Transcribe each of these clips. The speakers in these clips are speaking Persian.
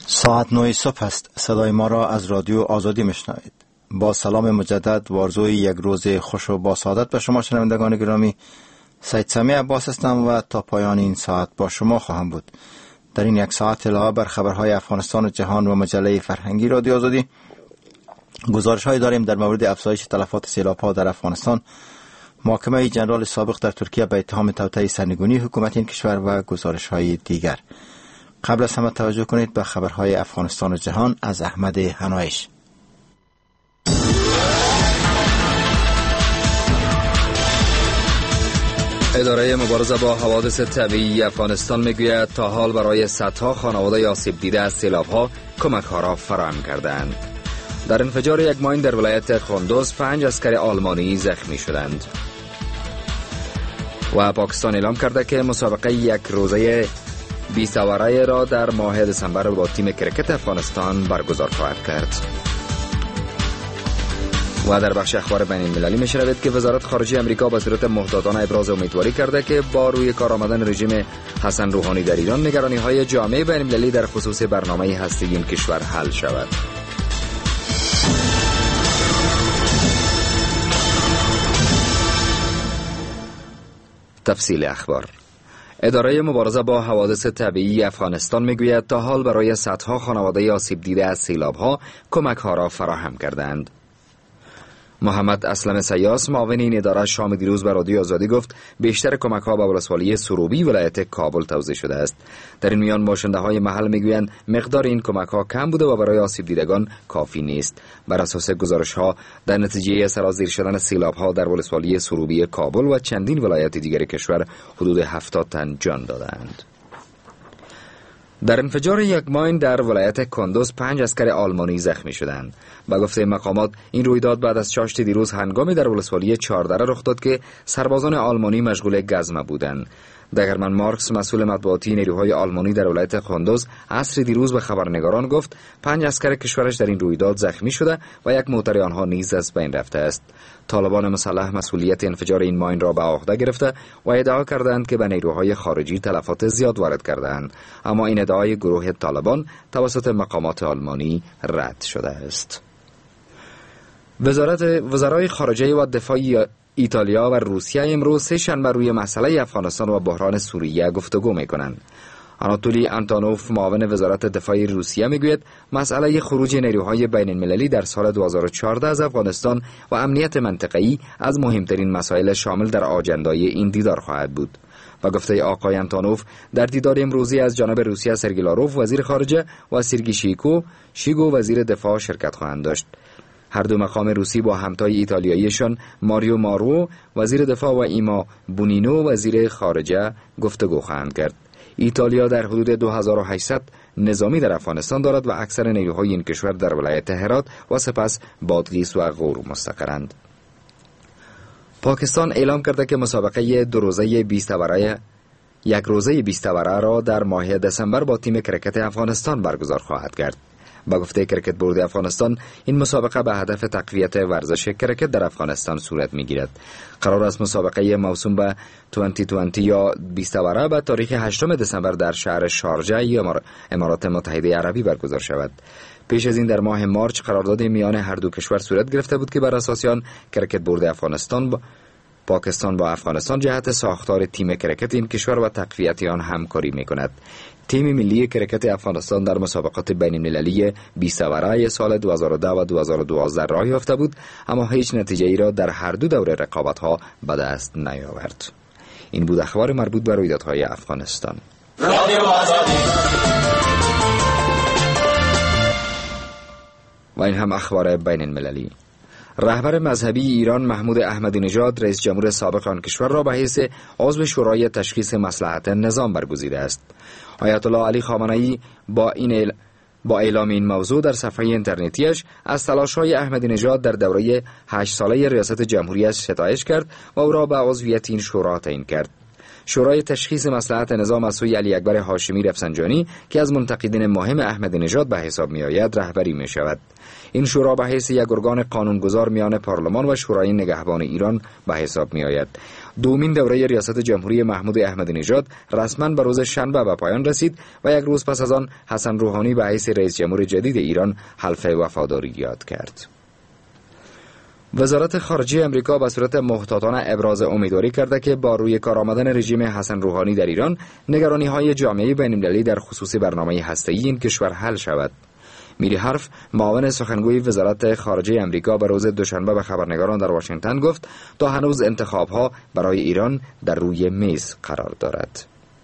ساعت 9 صبح است. صدای ما را از رادیو آزادی میشنوید. با سلام مجدد و آرزوی یک روز خوش و با سعادت به شما شنوندگان گرامی، سید سمیع عباس هستم و تا پایان این ساعت با شما خواهم بود. در این یک ساعت علاوه بر خبرهای افغانستان و جهان و مجله فرهنگی رادیو آزادی، گزارش‌هایی داریم در مورد افزایش تلفات سیلاب‌ها در افغانستان، محاکمه جنرال سابق در ترکیه به اتهام توطئه سرنگونی حکومت این کشور و گزارش‌های دیگر. قبل از همه توجه کنید به خبرهای افغانستان و جهان از احمد هنایش. اداره مبارزه با حوادث طبیعی افغانستان میگوید تا حال برای صدها خانواده آسیب دیده از سیلاب‌ها کمک‌ها را فراهم کردند. در انفجار یک ماین در ولایت قندوز 5 عسکر آلمانی زخمی شدند. و پاکستان اعلام کرده که مسابقه یک روزه 20 اواره را در ماه دسامبر با تیم کرکت افغانستان برگزار خواهد کرد. و در بخش اخبار بین المللی می‌شنوید که وزارت خارجه آمریکا به صورت محتاطانه ابراز امیدواری کرده که با روی کار آمدن رژیم حسن روحانی در ایران نگرانی‌های جامعه بین المللی در خصوص برنامه هسته‌ای این کشور حل شود. تفصیل اخبار. اداره مبارزه با حوادث طبیعی افغانستان میگوید تا حال برای صدها خانواده آسیب دیده از سیلاب‌ها کمک‌ها را فراهم کردند. محمد اسلم سیاس معاون این اداره شام دیروز به رادیو آزادی گفت بیشتر کمک‌ها به ولسوالی سروبی ولایت کابل توزیع شده است. در این میان باشنده‌های محل میگویند مقدار این کمک‌ها کم بوده و برای آسیب دیدگان کافی نیست. بر اساس گزارش‌ها در نتیجه سرازیر شدن سیلاب‌ها در ولسوالی سروبی کابل و چندین ولایت دیگر کشور حدود 70 تن جان دادند. در انفجار یک ماین در ولایت کندوز 5 عسکر آلمانی زخمی شدند. به گفته مقامات این رویداد بعد از چاشت دیروز هنگامی در ولسوالی چهاردره رخ داد که سربازان آلمانی مشغول گزمه بودند. دگرمن مارکس مسئول مطبوعاتی نیروهای آلمانی در ولایت کندوز عصر دیروز به خبرنگاران گفت 5 عسکر کشورش در این رویداد زخمی شده و یک موتر آنها نیز از بین رفته است. طالبان مسلح مسئولیت انفجار این ماین را به عهده گرفته و ادعا کردند که به نیروهای خارجی تلفات زیاد وارد کردند، اما این ادعای گروه طالبان توسط مقامات آلمانی رد شده است. وزرای خارجه و دفاع ایتالیا و روسیه امروز سه شنبه روی مسئله افغانستان و بحران سوریه گفتگو می‌کنند. آناتولی آنتونوف معاون وزارت دفاع روسیه میگوید مسئله خروج نیروهای بین المللی در سال 2014 از افغانستان و امنیت منطقه‌ای از مهمترین مسائل شامل در آجندای این دیدار خواهد بود. و گفته آقای آنتونوف در دیدار امروزی از جانب روسیه سرگئی لاروف وزیر خارجه و سرگئی شیگو وزیر دفاع شرکت خواهند داشت. هر دو مقام روسی با همتای ایتالیاییشان ماریو مارو وزیر دفاع و ایما بونینو وزیر خارجه گفتگو خواهند کرد. ایتالیا در حدود 2800 نظامی در افغانستان دارد و اکثر نیروهای این کشور در ولایت هرات و سپس بادغیس و غور مستقرند. پاکستان اعلام کرده که مسابقه یک روزه 20 اواره را در ماه دسامبر با تیم کرکت افغانستان برگزار خواهد کرد. با گفته کرکت بورد افغانستان این مسابقه به هدف تقویت ورزش کرکت در افغانستان صورت میگیرد. قرار است مسابقه موسوم به 2020 یا 20 اواره به تاریخ 8 دسامبر در شهر شارجه یا امارات متحده عربی برگزار شود. پیش از این در ماه مارچ قرارداد میان هر دو کشور صورت گرفته بود که بر اساس آن کرکت بورد افغانستان پاکستان با افغانستان جهت ساختار تیم کرکت این کشور و تقویت آن همکاری میکند. تیم ملی کرکت افغانستان در مسابقات بین المللی 20 اواره سال 2010 و 2012 راه یافته بود، اما هیچ نتیجه ای را در هر دو دوره رقابت‌ها به دست نیاورد. این بود اخبار مربوط به رویدادهای افغانستان. و این هم اخبار بین المللی. رهبر مذهبی ایران محمود احمدی نژاد رئیس جمهور سابق آن کشور را به حیث عضو شورای تشخیص مصلحت نظام برگزیده است. آیت الله علی خامنه‌ای با اعلام این موضوع در صفحه اینترنتیش از تلاش‌های احمدی نژاد در دوره 8 ساله ریاست جمهوریت ستایش کرد و او را به عضویت این شورا تعیین کرد. شورای تشخیص مصلحت نظام از سوی علی اکبر هاشمی رفسنجانی که از منتقدین مهم احمدی نژاد به حساب می‌آید رهبری می‌شود. این شورا به حیث یک ارگان قانونگذار میان پارلمان و شورای نگهبان ایران به حساب می‌آید. دومین دوره ریاست جمهوری محمود احمدی نژاد رسما به روز شنبه به پایان رسید و یک روز پس از آن حسن روحانی به حیث رئیس جمهور جدید ایران حلف وفاداری یاد کرد. وزارت خارجه امریکا به صورت محتاطانه ابراز امیدواری کرده که با روی کار آمدن رژیم حسن روحانی در ایران نگرانی‌های جامعه بین‌المللی در خصوص برنامه هسته‌ای این کشور حل شود. میری حرف، معاون سخنگوی وزارت خارجه امریکا به روز دوشنبه به خبرنگاران در واشنگتن گفت تا هنوز انتخاب‌ها برای ایران در روی میز قرار دارد.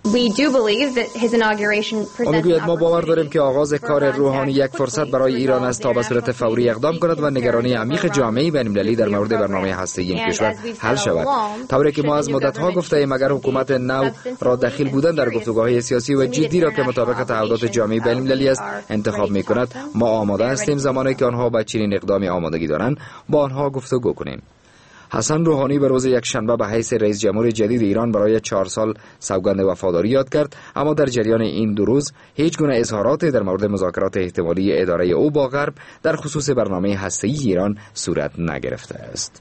میگوید ما باور داریم که آغاز کار روحانی یک فرصت برای ایران است تا به صورت فوری اقدام کند و نگرانی عمیق جامعه بین‌المللی در مورد برنامه هسته‌ای این کشور حل شود. طوری که ما از مدت‌ها گفته ایم اگر حکومت نو را دخیل بودن در گفتگوهای سیاسی و جدی را که مطابق تعهدات جامعه بین‌المللی است انتخاب می‌کند، ما آماده هستیم زمانی که آنها با چنین اقدامی آمادگی دارند با آنها گفتگو کنیم. حسن روحانی به روز یکشنبه به حیث رئیس جمهور جدید ایران برای 4 سال سوگند وفاداری یاد کرد، اما در جریان این 2 روز هیچ گونه اظهاراتی در مورد مذاکرات احتمالی اداره او با غرب در خصوص برنامه هسته‌ای ایران صورت نگرفته است.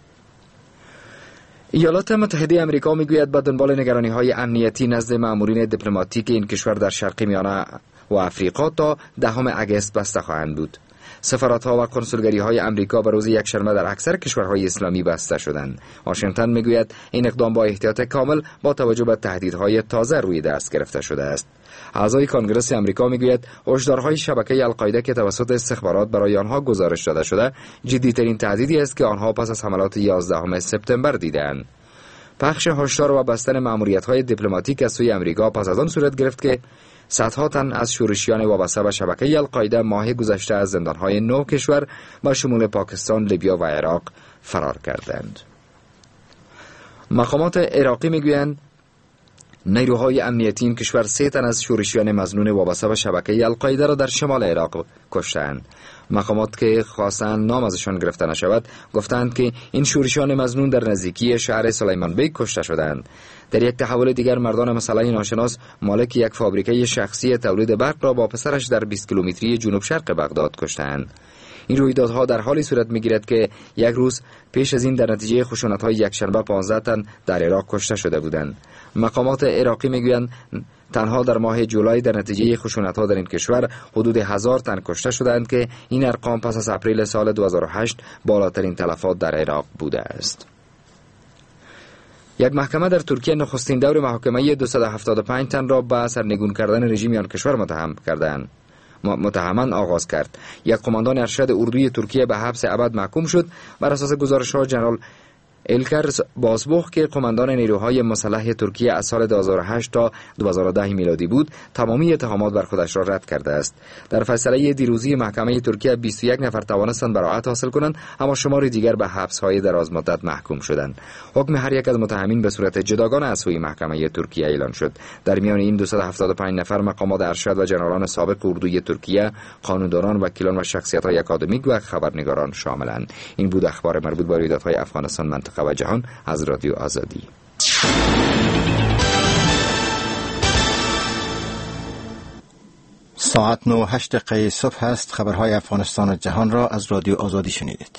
ایالات متحده آمریکا میگوید به دنبال نگرانی‌های امنیتی نزد مامورین دیپلماتیک این کشور در شرق میانه و آفریقا تا 10 اگست بسته خواهند بود. سفارت‌ها و کنسولگری‌های آمریکا به روز یکشنبه در اکثر کشورهای اسلامی بسته شدند. واشنگتن میگوید این اقدام با احتیاط کامل با توجه به تهدیدهای تازه روی دست گرفته شده است. اعضای کانگرس آمریکا میگوید هشدارهای شبکه القاعده که توسط استخبارات برای آنها گزارش داده شده جدی‌ترین تهدیدی است که آنها پس از حملات 11 سپتامبر دیدند. پخش هشدار و بستن ماموریت‌های دیپلماتیک از سوی آمریکا پس از آن صورت گرفت که صدها تن از شورشیان وابسته به شبکه القاعده ماه گذشته از زندان‌های 9 کشور با شمول پاکستان، لیبیا و عراق فرار کردند. مقامات عراقی میگویند نیروهای امنیتی این کشور 3 تن از شورشیان مظنون وابسته به شبکه القاعده را در شمال عراق کشتند. مقامات که خواستند نام ازشان گرفته نشود گفتند که این شورشیان مظنون در نزدیکی شهر سلیمان بیگ کشته شدند. در یک تحول دیگر مردان مسلح ناشناس مالک یک فابریکه شخصی تولید برق را با پسرش در 20 کیلومتری جنوب شرق بغداد کشتند. این رویدادها در حالی صورت می‌گیرد که یک روز پیش از این در نتیجه خشونت‌های یکشنبه 15 تن در عراق کشته شده بودند. مقامات عراقی میگویند تنها در ماه جولای در نتیجه خشونت‌ها در این کشور حدود 1000 تن کشته شدند که این ارقام پس از اپریل سال 2008 بالاترین تلفات در عراق بوده است. یک محکمه در ترکیه نخستین دور محاکمه 275 تن را به سرنگون کردن رژیم آن کشور متهمان آغاز کرد. یک قماندان ارشد اردوی ترکیه به حبس ابد محکوم شد. بر اساس گزارش‌ها جنرال الکر بازبوخ که قماندان نیروهای مسلح ترکیه از سال 2008 تا 2010 میلادی بود، تمامی اتهامات بر خودش را رد کرده است. در فیصله دیروزی محکمه ترکیه 21 نفر توانستند براءت حاصل کنند، اما شماری دیگر به حبس‌های دراز مدت محکوم شدند. حکم هر یک از متهمین به صورت جداگانه از سوی محکمه ترکیه اعلان شد. در میان این 275 نفر مقامات ارشد و جنرالان سابق اردوی ترکیه، قانون‌دانان، وکیلان و شخصیت‌های اکادمیک و خبرنگاران شاملند. این بود اخبار مربوط به رویدادهای افغانستان، منطقه و جهان از رادیو آزادی. ساعت 9:08 صبح است. خبرهای افغانستان و جهان را از رادیو آزادی شنیدید.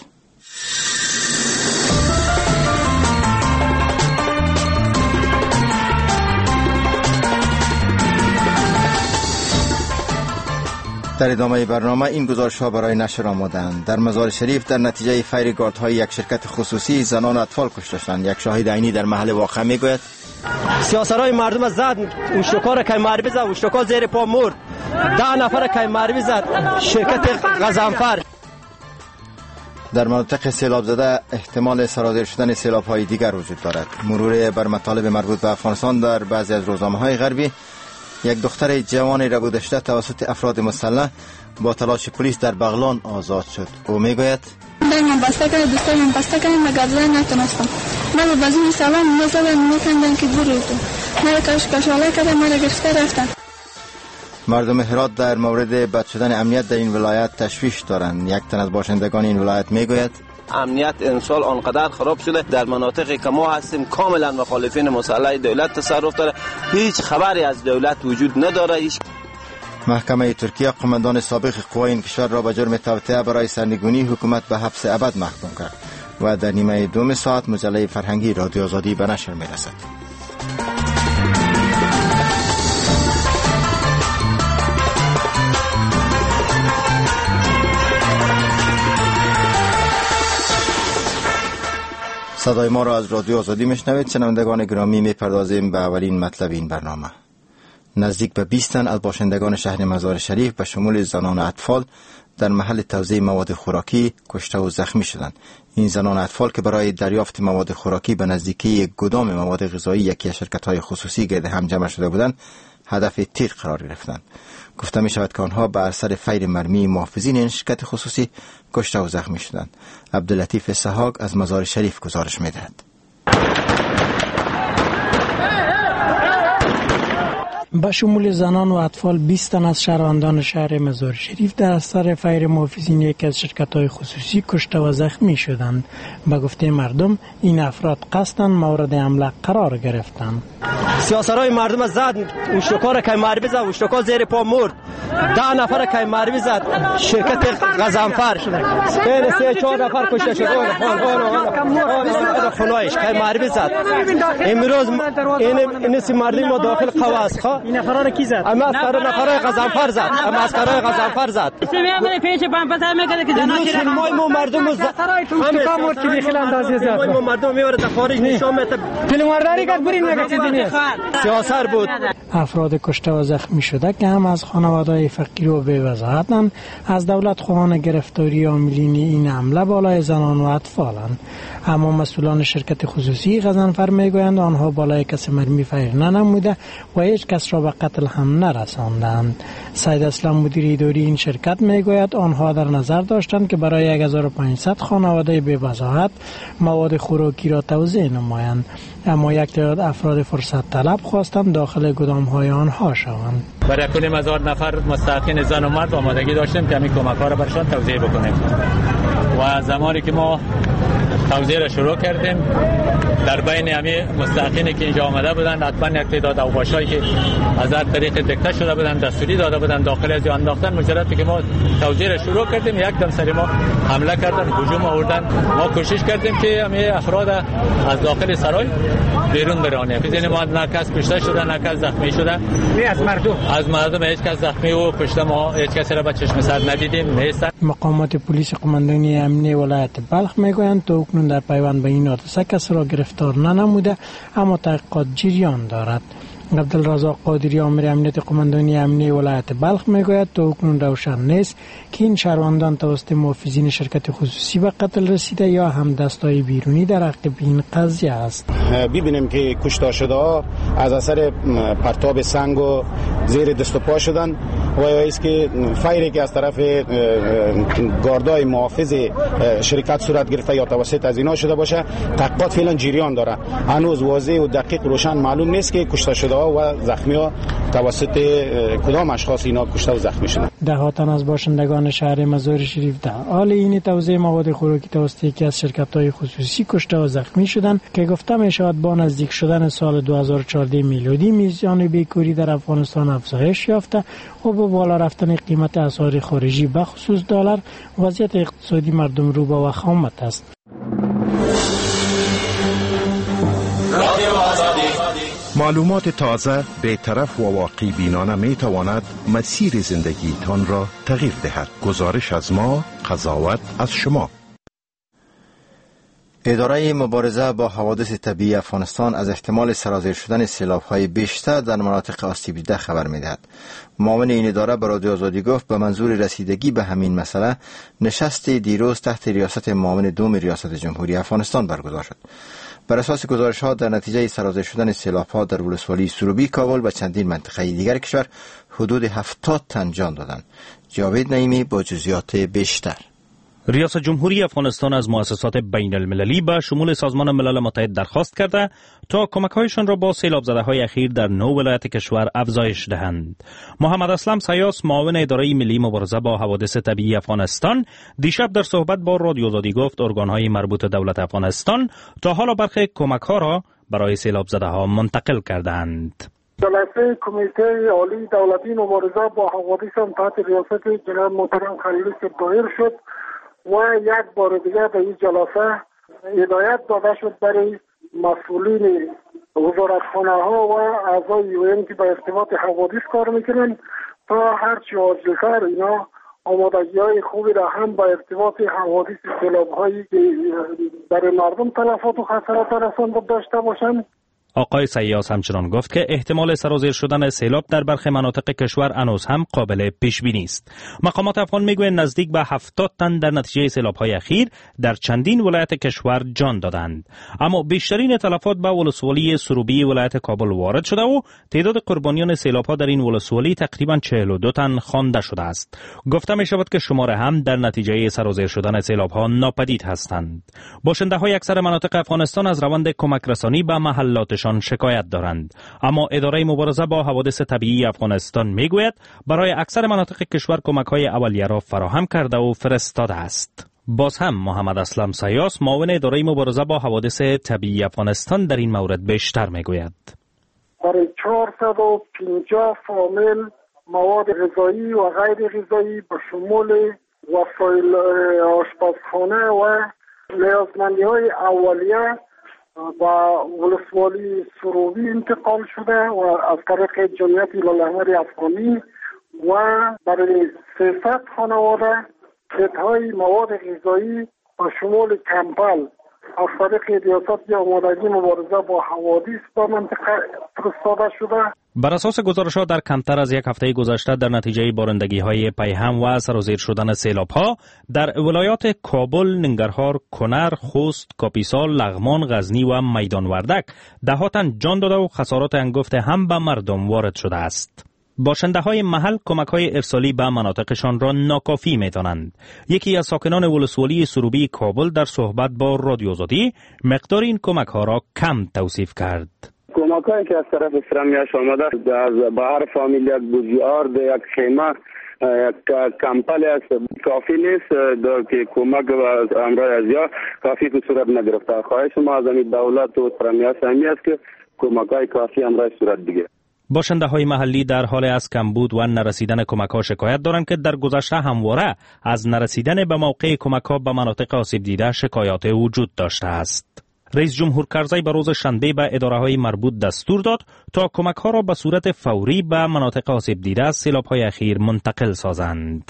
در ادامه برنامه این گزارش‌ها برای نشر آمدند. در مزار شریف در نتیجه فیر گاردهای یک شرکت خصوصی زنان و اطفال کشته شدند. یک شاهد عینی در محل واقعه میگوید سیاسرای مردم زد، اوشتکار که معربی زد، اوشتکار زیر پا مرد. 10 نفر که معربی زد شرکت غضنفر. در مناطق سیلاب زده احتمال سرازیر شدن سیلاب‌های دیگر وجود دارد. مرور بر مطالب مربوط به افغانستان در بعضی از روزنامه‌های غربی، یک دختر جوان ربودشته توسط افراد مسلح با تلاش پلیس در بغلان آزاد شد. او میگوید من بسته کرد، دوستان بسته کردن مگر زن نتونستم. من بازی سلام نزدن میکندن که برو تو. من کشواله کردم، من گرفته رفتن. مردم هرات در مورد بد شدن امنیت در این ولایت تشویش دارند. یک تن از باشندگان این ولایت میگوید امنیت امسال آنقدر خراب شده در مناطقی که ما هستیم کاملا مخالفین مسلح دولت تصرف داره، هیچ خبری از دولت وجود نداره. محکمه ترکیه قماندان سابق قوای این کشور را به جرم توطئه برای سرنگونی حکومت به حبس ابد محکوم کرد. و در نیمه دوم ساعت مجله فرهنگی رادیو آزادی به نشر می رسد. صدای ما را از رادیو آزادی میشنوید. شنوندگان گرامی، میپردازیم به اولین مطلب این برنامه. نزدیک به 20 تن از باشندگان شهر مزار شریف به شمول زنان و اطفال در محل توزیع مواد خوراکی کشته و زخمی شدند. این زنان و اطفال که برای دریافت مواد خوراکی به نزدیکی گدام مواد غذایی یکی از شرکت‌های خصوصی گرد هم جمع شده بودند، هدف تیر قرار گرفتند. گفته می شود که آنها بر اثر فیر مرمی محافظین این شرکت خصوصی کشته و زخمی شدند. عبداللطیف اسحاق از مزار شریف گزارش می دهد. به شمول زنان و اطفال 20 تن از شهروندان شهر مزار شریف در اثر فیر محافظین یکی از شرکت‌های خصوصی کشته و زخمی شدند. به گفته مردم این افراد قصداً مورد حمله قرار گرفتند. سیاسرای مردم زد، اشتکار که معربی زد، اشتکار زیر پا مرد. 10 نفر که معربی زد، شرکت غزنفر بین 3-4 نفر کشته شد. خونایش که معربی زد. امروز این سی مردم ما داخل قواس خوا. این نفران کی زد؟ اما نفرای غزنفر زد. اما اسکرای غزنفر زد. پیش پمپ میگه که جناکی ما مردم زد. اشتکار مرد که خیلی اندازه زد. ما مردم میوره تا خارج نشون میده. فیلمبرداری کرد برین میگه چیزی نیست. سیاسر بود. افراد کشته و زخمی شده که هم از خانواده‌های فقیر و بی‌وضاحتند، از دولت خواهان گرفتاری عاملین این حمله بالای زنان و اطفالند. اما مسئولان شرکت خصوصی غزنفر میگویند آنها بالای کسی مرمی فیر ننموده و هیچ کس را به قتل هم نرساندند. سید اسلام مدیر اداری این شرکت میگوید آنها در نظر داشتند که برای 1500 خانواده بی‌وضاحت مواد خوراکی را توزیع نمایند، اما یک تعداد افراد فرصت طلب خواستند داخل گدام‌های آنها شوند. برای کنیم 1000 نفر مستحقین زن و مرد آمادگی داشتیم که همین کمک‌ها را برشان توزیع بکنیم و زمانی که ما توزیع را شروع کردیم در بین همین مستحقینی که اینجا آمده بودند حتما یک تعداد اوباشایی که از هر طریق دیکته شده بودند دستوری داده بودند داخل از انداختن. مجرد که ما توزیع را شروع کردیم یک دم سر ما حمله کردن، هجوم آوردن. ما کوشش کردیم که همین افراد از داخل سرای بیرون برانیم. بدون ما نه کس کشته شده نه کس زخمی شده. از مردم هیچ کس زخمی و کشته ما هیچ کسی را به چشم سر ندیدیم. نیست. مقامات پلیس قماندانی امنیتی ولایت بلخ میگویند تا اکنون در پیوند به این حادثه کسی را گرفتار ننموده، اما تحقیقات جریان دارد. عبدالرزاق قادری آمر امنیت قماندانی امنیتی ولایت بلخ میگوید تا اکنون روشن نیست که این شهروندان توسط محافظین شرکت خصوصی به قتل رسیده یا هم دستای بیرونی در عقب این قضیه است. ببینیم که کشته شده ها از اثر پرتاب سنگ و زیر دست و پا شدن و یا است که فیری که از طرف گاردای محافظ شرکت صورت گرفته یا توسط از اینا شده باشه. تحقیقات فعلا جریان داره. هنوز واضح و دقیق روشن معلوم نیست که کشته شده ها و زخمی ها توسط کدام اشخاص اینا کشته و زخمی شدن. ده تن از باشندگان شهر مزار شریف در حال این توزیع مواد خوراکی توسط یکی از شرکت‌های خصوصی کشته و زخمی شدند که گفته میشود با نزدیک شدن سال 2014 میلادی میزان بیکاری در افغانستان افزایش یافته و با بالا رفتن قیمت اسعار خارجی به خصوص دلار وضعیت اقتصادی مردم رو به وخامت است. معلومات تازه، بی‌طرف و واقعی بینانه می تواند مسیر زندگی تان را تغییر دهد. گزارش از ما، قضاوت از شما. اداره مبارزه با حوادث طبیعی افغانستان از احتمال سرازیر شدن سیلاب‌های بیشتر در مناطق آسیب دیده خبر می‌دهد. معاون این اداره به رادیو آزادی گفت به منظور رسیدگی به همین مسئله نشست دیروز تحت ریاست معاون دوم ریاست جمهوری افغانستان برگزار شد. بر اساس گزارش‌ها در نتیجه سرازیر شدن سیلاب‌ها در ولسوالی سروبی کابل و چندین منطقه دیگر کشور حدود 70 تن جان دادند. جاوید نعیمی با جزئیات بیشتر. ریاست جمهوری افغانستان از مؤسسات بین المللی به شمول سازمان ملل متحد درخواست کرده تا کمک‌هایشان را با سیلاب زده‌های اخیر در 9 ولایت کشور افزایش دهند. محمد اسلم سیاس معاون اداره ملی مبارزه با حوادث طبیعی افغانستان دیشب در صحبت با رادیو آزادی گفت ارگان‌های مربوط دولت افغانستان تا حالا برخی کمک‌ها را برای سیلاب زده‌ها منتقل کردند. جلسه کمیته عالی دولتی مبارزه با حوادث هم تحت ریاست جناب محترم خلیل صاحب دایر شد و یک بار دیگر در این جلسه هدایت داده شد برای مسئولین وزارتخانه ها و اعضای یوئن که به ارتباط حوادث کار میکنن تا هرچی عاجل‌تر اینا آمادگی های خوبی را هم به ارتباط حوادث سیلاب هایی که برای مردم تلفات و خسارات رسانده داشته باشند. آقای سیاس همچنان گفت که احتمال سرازیر شدن سیلاب در برخی مناطق کشور هنوز هم قابل پیش بینی است. مقامات افغان میگویند نزدیک به 70 تن در نتیجه سیلاب‌های اخیر در چندین ولایت کشور جان دادند، اما بیشترین تلفات به ولسوالی سروبی ولایت کابل وارد شده و تعداد قربانیان سیلاب‌ها در این ولسوالی تقریبا 42 تن خوانده شده است. گفته می شود که شماره هم در نتیجه سرازیر شدن سیلاب‌ها ناپدید هستند. باشنده‌های اکثر مناطق افغانستان از روند کمک رسانی به محلاتشان شکایت دارند، اما اداره مبارزه با حوادث طبیعی افغانستان میگوید برای اکثر مناطق کشور کمک‌های اولیه را فراهم کرده و فرستاده است. باز هم محمد اسلم سیاس معاون اداره مبارزه با حوادث طبیعی افغانستان در این مورد بیشتر میگوید. برای 450 فامیل مواد غذایی و غیر غذایی به شمول وسایل آشپزخانه و نیازمندی‌های اولیه با ولسوالی سروبی انتقال شده و از طریق جمعیت هلال افغانی و برای 300 خانواده کیت‌های مواد غذایی و شمول کمپل از طریق ریاست آمادگی مبارزه با حوادث به منطقه فرستاده شده. بر اساس گزارش‌ها در کمتر از یک هفته گذشته در نتیجه بارندگی‌های پیهم و سرازیر شدن سیلاب‌ها در ولایات کابل، ننگرهار، کنر، خوست، کاپیسا، لغمان، غزنی و میدان وردک ده‌ها تن جان داده و خسارات هنگفته هم به مردم وارد شده است. باشنده‌های محل کمک‌های ارسالی به مناطقشان را ناکافی می‌دانند. یکی از ساکنان ولسوالی سروبی کابل در صحبت با رادیو آزادی مقدار این کمک‌ها را کم توصیف کرد. کمک‌هایی که از طرف فرمیاش آمده از به هر فامیل یک بوجیارد، یک خیمه، یک کمپل است، کافی نیست که کمک و امرای ازیا کافی به صورت نگرفته. خواهش ما از دولت و فرمیاش همی است که کمک‌های کافی امرای صورت بگیرد. باشنده‌های محلی در حال از کمبود و نرسیدن کمک‌ها شکایت دارند که در گذشته همواره از نرسیدن به موقع کمک‌ها به مناطق آسیب دیده شکایات وجود داشته است. رئیس جمهور کرزی به روز شنبه به اداره‌های مربوط دستور داد تا کمک‌ها را به صورت فوری به مناطق آسیب دیده از سیلاب‌های اخیر منتقل سازند.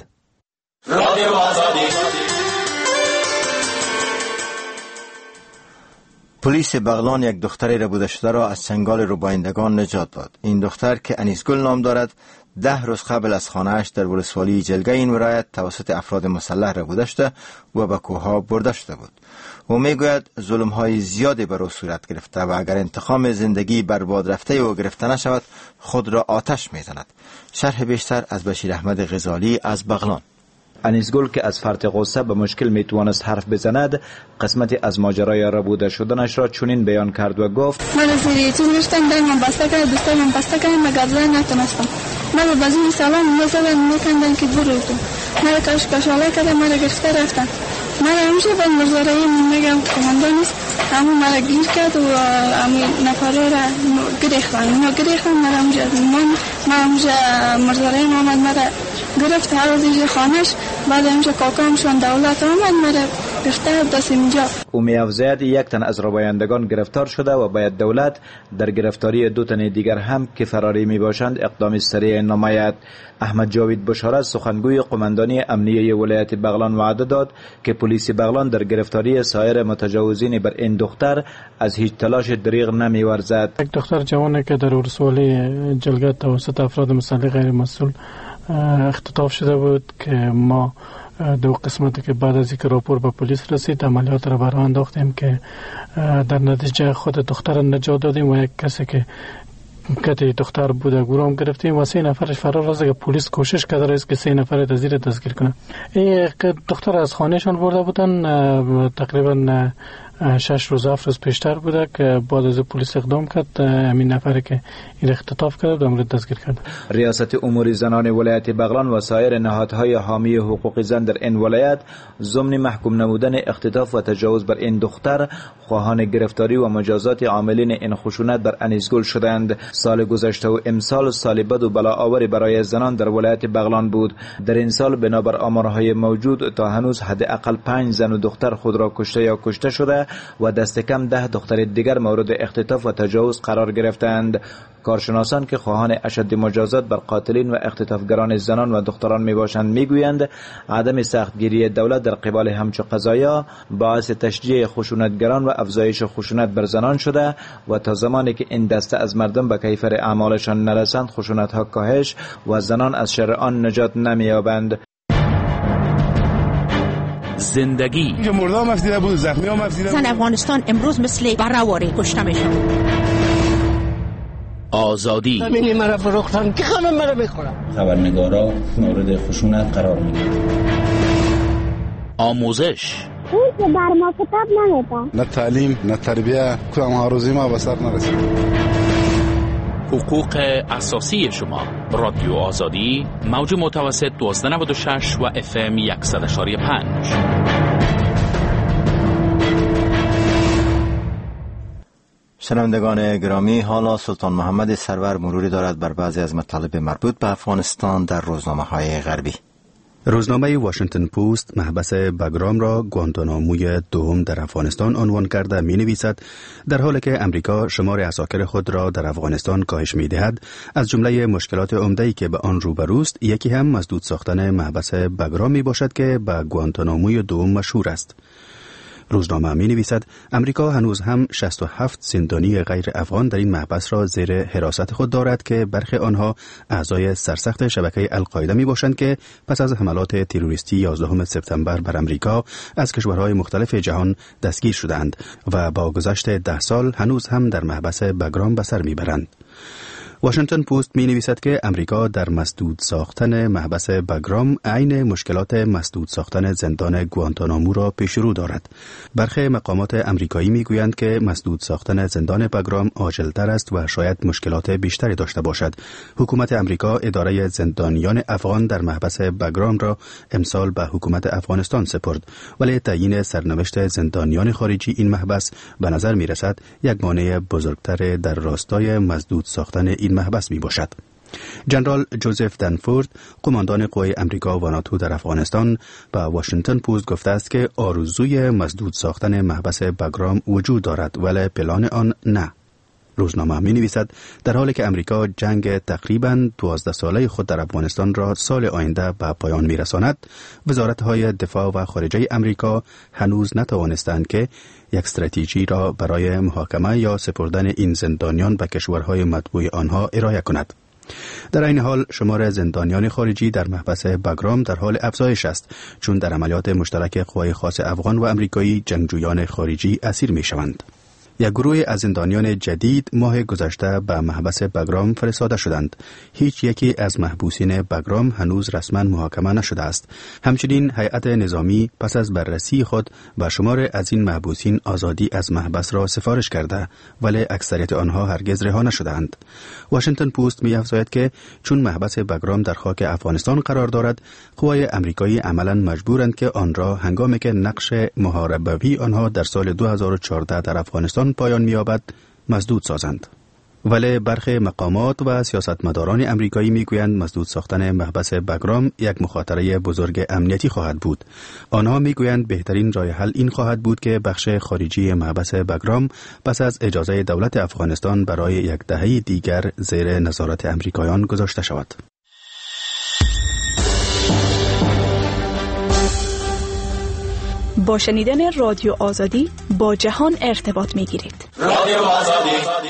پلیس بغلان یک دختری ربوده شده را از چنگال روبایندگان نجات داد. این دختر که انیسگل نام دارد 10 روز قبل از خانه‌اش در ولسوالی جلگه این ولایت توسط افراد مسلح ربوده شده و به کوه‌ها برده شده بود. او میگوید ظلم‌های زیادی بر او صورت گرفته و اگر انتقام زندگی برباد رفته او گرفته نشود خود را آتش می‌زند. شرح بیشتر از بشیر احمد غزالی از بغلان. انیسگل که از فرط غصه به مشکل میتوانست حرف بزند قسمتی از ماجرای ربوده شدنش را چنین بیان کرد و گفت: من از چیز نشتم در من بسته کرد، دوستای من بسته کردن مگر زن نتونستم. من با این سلام میزدن میکندن که برو تو. من کشاله کردم، من گرفته رفتن. من همیشه به مزارعی میگم کماندان نیست، اما مرا گیر کرد و امی نفره را گریختن. من همونجا مزارعی آمد مرا گرفت هر دیگه خانش. بعد همونجا کاکامشون دولت آمد مرا گرفته دست اینجا. او می‌افزاید یک تن از روبایندگان گرفتار شده و باید دولت در گرفتاری 2 تن دیگر هم که فراری میباشند اقدام سریع نماید. احمد جاوید بشارت سخنگوی قماندانی امنیه ولایت بغلان وعده داد که پلیس بغلان در گرفتاری سایر متجاوزین بر این دختر از هیچ تلاش دریغ نمی‌ورزد. یک دختر جوانی که در ولسوالی جلگه توسط افراد مسلح غیر مسئول اختطاف شده بود که ما 2 قسمتی که بعد از اینکه راپور به پلیس رسید عملیات را برآورد انداختیم که در نتیجه خود دختر نجات دادیم و یک کسی که دختر بوده گروم گرفتیم و 3 نفرش فرار است که پلیس کوشش کرده است که 3 نفر دزیر دستگیر کنه. این دختر از خانهشان برده بودن تقریبا 6 روز 7 روز پیشتر بوده که بعد از پلیس اقدام کرد همین نفری که این اختطاف کرد و مورد دستگیر کرد. ریاست امور زنان ولایت بغلان و سایر نهادهای حامی حقوق زن در این ولایت ضمن محکوم نمودن اختطاف و تجاوز بر این دختر خواهان گرفتاری و مجازات عاملین این خشونت بر انیسگل شدند. سال گذشته و امسال سال بد و بلاآوری برای زنان در ولایت بغلان بود. در این سال بنابر آمارهای موجود تا هنوز حداقل 5 زن و دختر خود را کشته یا کشته شده شده و دست کم 10 دختر دیگر مورد اختطاف و تجاوز قرار گرفتند. کارشناسان که خواهان اشد مجازات بر قاتلین و اختطافگران زنان و دختران می باشند میگویند عدم سختگیری دولت در قبال همچو قضایا باعث تشجیع خشونتگران و افزایش خشونت بر زنان شده و تا زمانی که این دسته از مردم به کیفر اعمالشان نرسند خشونت ها کاهش و زنان از شر آن نجات نمیابند. زندگی مردم مفسیده بود، زخمی ها مفسیده بود. زن افغانستان امروز مثل برهواری کشته میشن. آزادی زمینی مرا فروختن که خانم مرا بخورم. خبرنگارا مورد خشونت قرار میگیرن. آموزش اون که بر ما کتاب نمیدن. نه تعلیم نه تربیه کدام ها روزی ما به سر نرسید. حقوق اساسی شما. رادیو آزادی موج متوسط 1296 و FM 100.5. شنوندگان گرامی، حالا سلطان محمد سرور مروری دارد بر بعضی از مطالب مربوط به افغانستان در روزنامه‌های غربی. روزنامه واشنگتن پست محبس بگرام را گوانتاناموی دوم در افغانستان عنوان کرده می نویسد در حالی که امریکا شمار اساکر خود را در افغانستان کاهش می دهد، از جمله مشکلات عمده‌ای که به آن روبروست یکی هم مسدود ساختن محبس بگرام می باشد که به گوانتاناموی دوم مشهور است. روزنامه می نویسد امریکا هنوز هم 67 زندانی غیر افغان در این محبس را زیر حراست خود دارد که برخی آنها اعضای سرسخت شبکه القاعده می باشند که پس از حملات تروریستی 11 سپتامبر بر امریکا از کشورهای مختلف جهان دستگیر شدند و با گذشت 10 سال هنوز هم در محبس بگرام به سر می برند. واشنگتن پست می نویسد که امریکا در مسدود ساختن محبس بگرام عین مشکلات مسدود ساختن زندان گوانتانامو را پیش رو دارد. برخی مقامات امریکایی می گویند که مسدود ساختن زندان بگرام عاجل‌تر است و شاید مشکلات بیشتری داشته باشد. حکومت امریکا اداره زندانیان افغان در محبس بگرام را امسال به حکومت افغانستان سپرد، ولی تعیین سرنوشت زندانیان خارجی این محبس به نظر می رسد یک مانع بزرگتر در راستای مسدود ساختن این محبس می باشد. جنرال جوزف دنفورد، قماندان قوای امریکا و ناتو در افغانستان، به واشنگتن پست گفته است که آرزوی مسدود ساختن محبس بگرام وجود دارد ولی پلان آن نه. روزنامه می نویسد در حالی که امریکا جنگ تقریباً 12 ساله خود در افغانستان را سال آینده به پایان می رساند، وزارت‌های دفاع و خارجه امریکا هنوز نتوانستند که یک استراتژی را برای محاکمه یا سپردن این زندانیان به کشورهای مطبوع آنها ارائه کند. در این حال شمار زندانیان خارجی در محبس بگرام در حال افزایش است، چون در عملیات مشترک قوای خاص افغان و امریکایی جنگجویان خارجی اسیر می شوند. یک گروه از زندانیان جدید ماه گذشته به محبس بگرام فرستاده شدند. هیچ یکی از محبوسین بگرام هنوز رسما محاکمه نشده است. همچنین هیئت نظامی پس از بررسی خود به شمار از این محبوسین آزادی از محبس را سفارش کرده، ولی اکثریت آنها هرگز رها نشدند. واشنگتن پست می‌افزاید که چون محبس بگرام در خاک افغانستان قرار دارد، قوای امریکایی عملاً مجبورند که آن را هنگامی که نقش محاربوی آنها در سال 2014 در افغانستان پایان می‌یابد مسدود سازند. ولی برخی مقامات و سیاستمداران امریکایی میگویند مسدود ساختن محبس بگرام یک مخاطره بزرگ امنیتی خواهد بود. آنها میگویند بهترین راه حل این خواهد بود که بخش خارجی محبس بگرام پس از اجازه دولت افغانستان برای یک دهه دیگر زیر نظارت امریکایان گذاشته شود. با شنیدن رادیو آزادی با جهان ارتباط میگیرید. رادیو آزادی.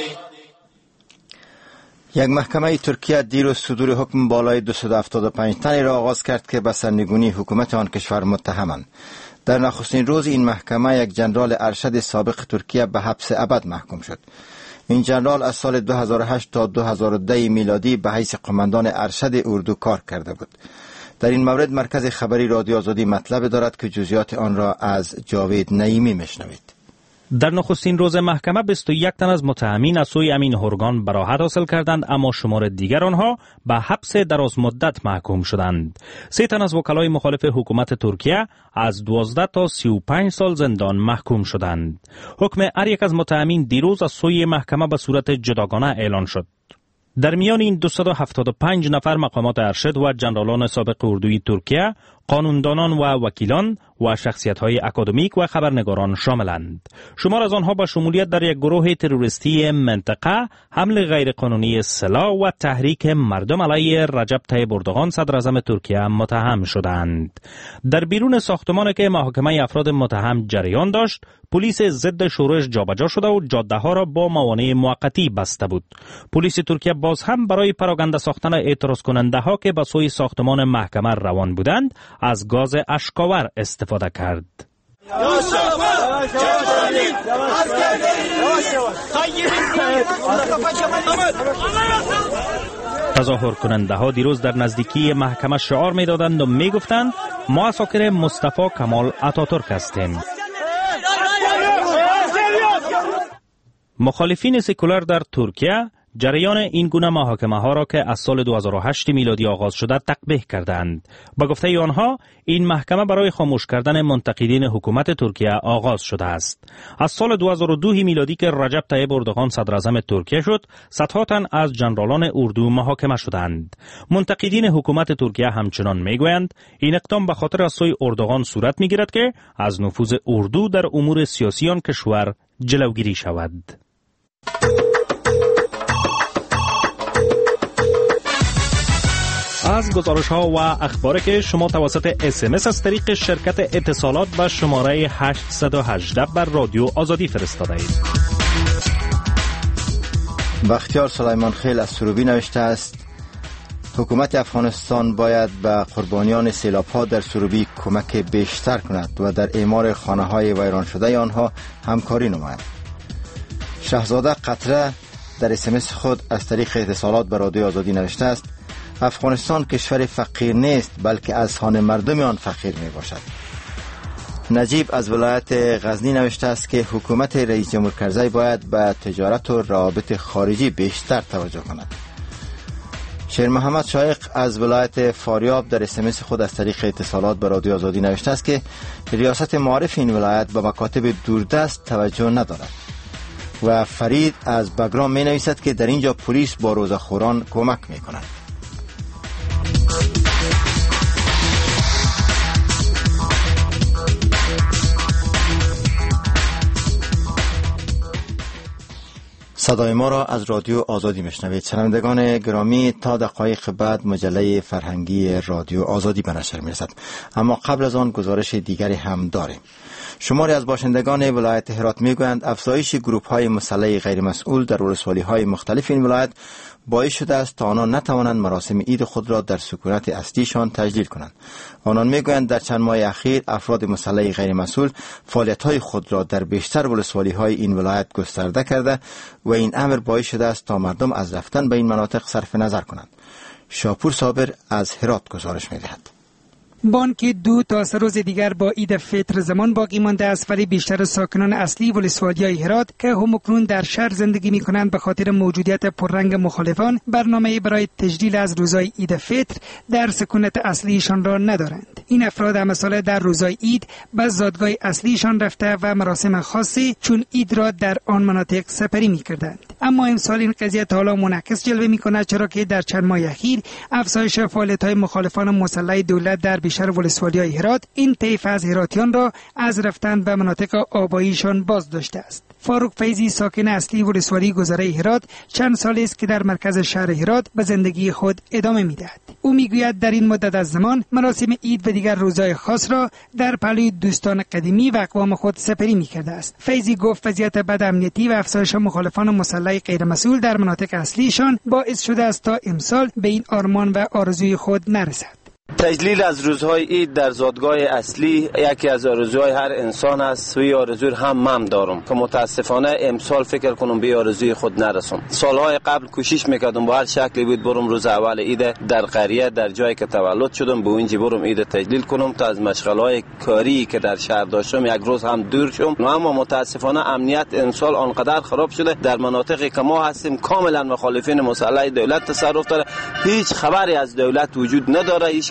یک محکمه ترکیه دیروز صدور حکم بالای 275 تنی را آغاز کرد که به سرنگونی حکومت آن کشور متهمند. در نخستین روز این محکمه یک جنرال ارشد سابق ترکیه به حبس ابد محکوم شد. این جنرال از سال 2008 تا 2010 میلادی به حیث قماندان ارشد اردو کار کرده بود. در این مورد مرکز خبری رادیو آزادی مطلب دارد که جزئیات آن را از جاوید نعیمی میشنوید. در نخستین روز محکمه 21 تن از متهمین از سوی امین هورگان براحت حاصل کردند، اما شمار دیگر آنها به حبس دراز مدت محکوم شدند. 3 تن از وکلای مخالف حکومت ترکیه از 12 تا 35 سال زندان محکوم شدند. حکم هر یک از متهمین دیروز از سوی محکمه به صورت جداگانه اعلان شد. در میان این 275 نفر مقامات ارشد و جنرالان سابق اردوی ترکیه قانوندانان و وکیلان و شخصیت‌های اکادمیک و خبرنگاران شاملند. شمار از آنها با شمولیت در یک گروه تروریستی منطقه، حمل غیرقانونی سلاح و تحریک مردم علیه رجب طیب اردوغان صدر اعظم ترکیه متهم شدند. در بیرون ساختمانی که محاکمه افراد متهم جریان داشت، پلیس ضد شورش جابجا شده و جاده‌ها را با موانع موقتی بسته بود. پلیس ترکیه باز هم برای پراکنده ساختن اعتراض کننده ها که به سوی ساختمان محکمه روان بودند، از گاز اشک‌آور استفاده کرد. تظاهر کننده ها دیروز در نزدیکی محکمه شعار می دادند و می گفتند ما عساکر مصطفی کمال اتاتورک هستیم. مخالفین سکولار در ترکیه جریان این گونه محاکمه ها را که از سال 2008 میلادی آغاز شده تقبیح کردند. با گفته آنها این محکمه برای خاموش کردن منتقدین حکومت ترکیه آغاز شده است. از سال 2002 میلادی که رجب طیب اردوغان صدر اعظم ترکیه شد، صدها تن از جنرالان اردو محاکمه شدند. منتقدین حکومت ترکیه همچنان میگویند این اقدام به خاطر از سوی اردوغان صورت میگیرد که از نفوذ اردو در امور سیاسی آن کشور جلوگیری شود. از گزارش ها و اخباری که شما توسط SMS از طریق شرکت اتصالات به شماره 818 بر رادیو آزادی فرستاده اید. بختیار سلیمان خیل از سروبی نوشته است حکومت افغانستان باید به قربانیان سیلاب ها در سروبی کمک بیشتر کند و در اعمار خانه های ویران شده آنها همکاری نماید. شهزاده قطره در SMS خود از طریق اتصالات به رادیو آزادی نوشته است افغانستان کشور فقیر نیست بلکه از آن مردم آن فقیر می باشد. نجیب از ولایت غزنی نوشته است که حکومت رئیس جمهور کرزی باید به تجارت و روابط خارجی بیشتر توجه کند. شیر محمد شایق از ولایت فاریاب در SMS خود از طریق اتصالات به رادیو آزادی نوشته است که ریاست معارف این ولایت به مکاتب دوردست توجه ندارد. و فرید از بگرام می نویسد که در اینجا پلیس با روزخوران کمک می کند. صدای ما را از رادیو آزادی میشنوید. شنوندگان گرامی، تا دقایق بعد مجله فرهنگی رادیو آزادی به نشر میرسد، اما قبل از آن گزارش دیگری هم داریم. شماری از باشندگان ولایت هرات میگویند افزایش گروپ های مسلح غیر مسئول در ولسوالی های مختلف این ولایت باعث شده است تا آنان نتوانند مراسم عید خود را در سکونت اصلیشان تجلیل کنند. آنان میگویند در چند ماه اخیر افراد مسلح غیر مسئول فعالیت های خود را در بیشتر ولسوالی های این ولایت گسترده کرده و این امر باعث شده است تا مردم از رفتن به این مناطق صرف نظر کنند. شاپور صابر از هرات گزارش میدهد. بانک 2 تا 3 روز دیگر با عید فطر زمان باقی مانده است، ولی بیشتر ساکنان اصلی ولسوالی‌های هرات که همکنون در شهر زندگی می‌کنند به خاطر موجودیت پررنگ مخالفان برنامه برای تجلیل از روزهای عید فطر در سکونت اصلیشان را ندارند. این افراد همساله در روزهای عید به زادگاه اصلیشان رفته و مراسم خاصی چون عید را در آن مناطق سپری می‌کردند. اما امسال این قضیه حالا منعکس جلوه می‌کند، چرا که در چند ماه اخیر افزایش فعالیت‌های مخالفان مسلح دولت در بیشتر ولسوالی‌های هرات این طیف از هراتیان را از رفتن به مناطق آباییشان باز داشته است. فاروق فیضی ساکن اصلی ولسوالی گذره هرات چند سال است که در مرکز شهر هرات به زندگی خود ادامه می‌دهد. او میگوید در این مدت از زمان مراسم عید و دیگر روزهای خاص را در پهلوی دوستان قدیمی و اقوام خود سپری می‌کرده است. فیضی گفت وضعیت بد امنیتی و افزایش مخالفان مسلح غیرمسئول در مناطق اصلیشان باعث شده است تا امسال به این آرمان و آرزوی خود نرسد. تجلیل از روزهای عید در زادگاه اصلی یکی از آرزوهای هر انسان است و این آرزو هم من دارم که متاسفانه امسال فکر کنم به آرزوی خود نرسم. سالهای قبل کوشش میکردم با هر شکلی بود برم روز اول عید در قریه در جایی که تولد شدم به اونجا برم عید تجلیل کنم تا از مشغله‌های کاری که در شهر داشتم یک روز هم دور شم. اما متاسفانه امنیت امسال آنقدر خراب شده در مناطقی که ما هستیم کاملا مخالفین مسلح دولت تصرف داره. هیچ خبری از دولت وجود نداره. هیچ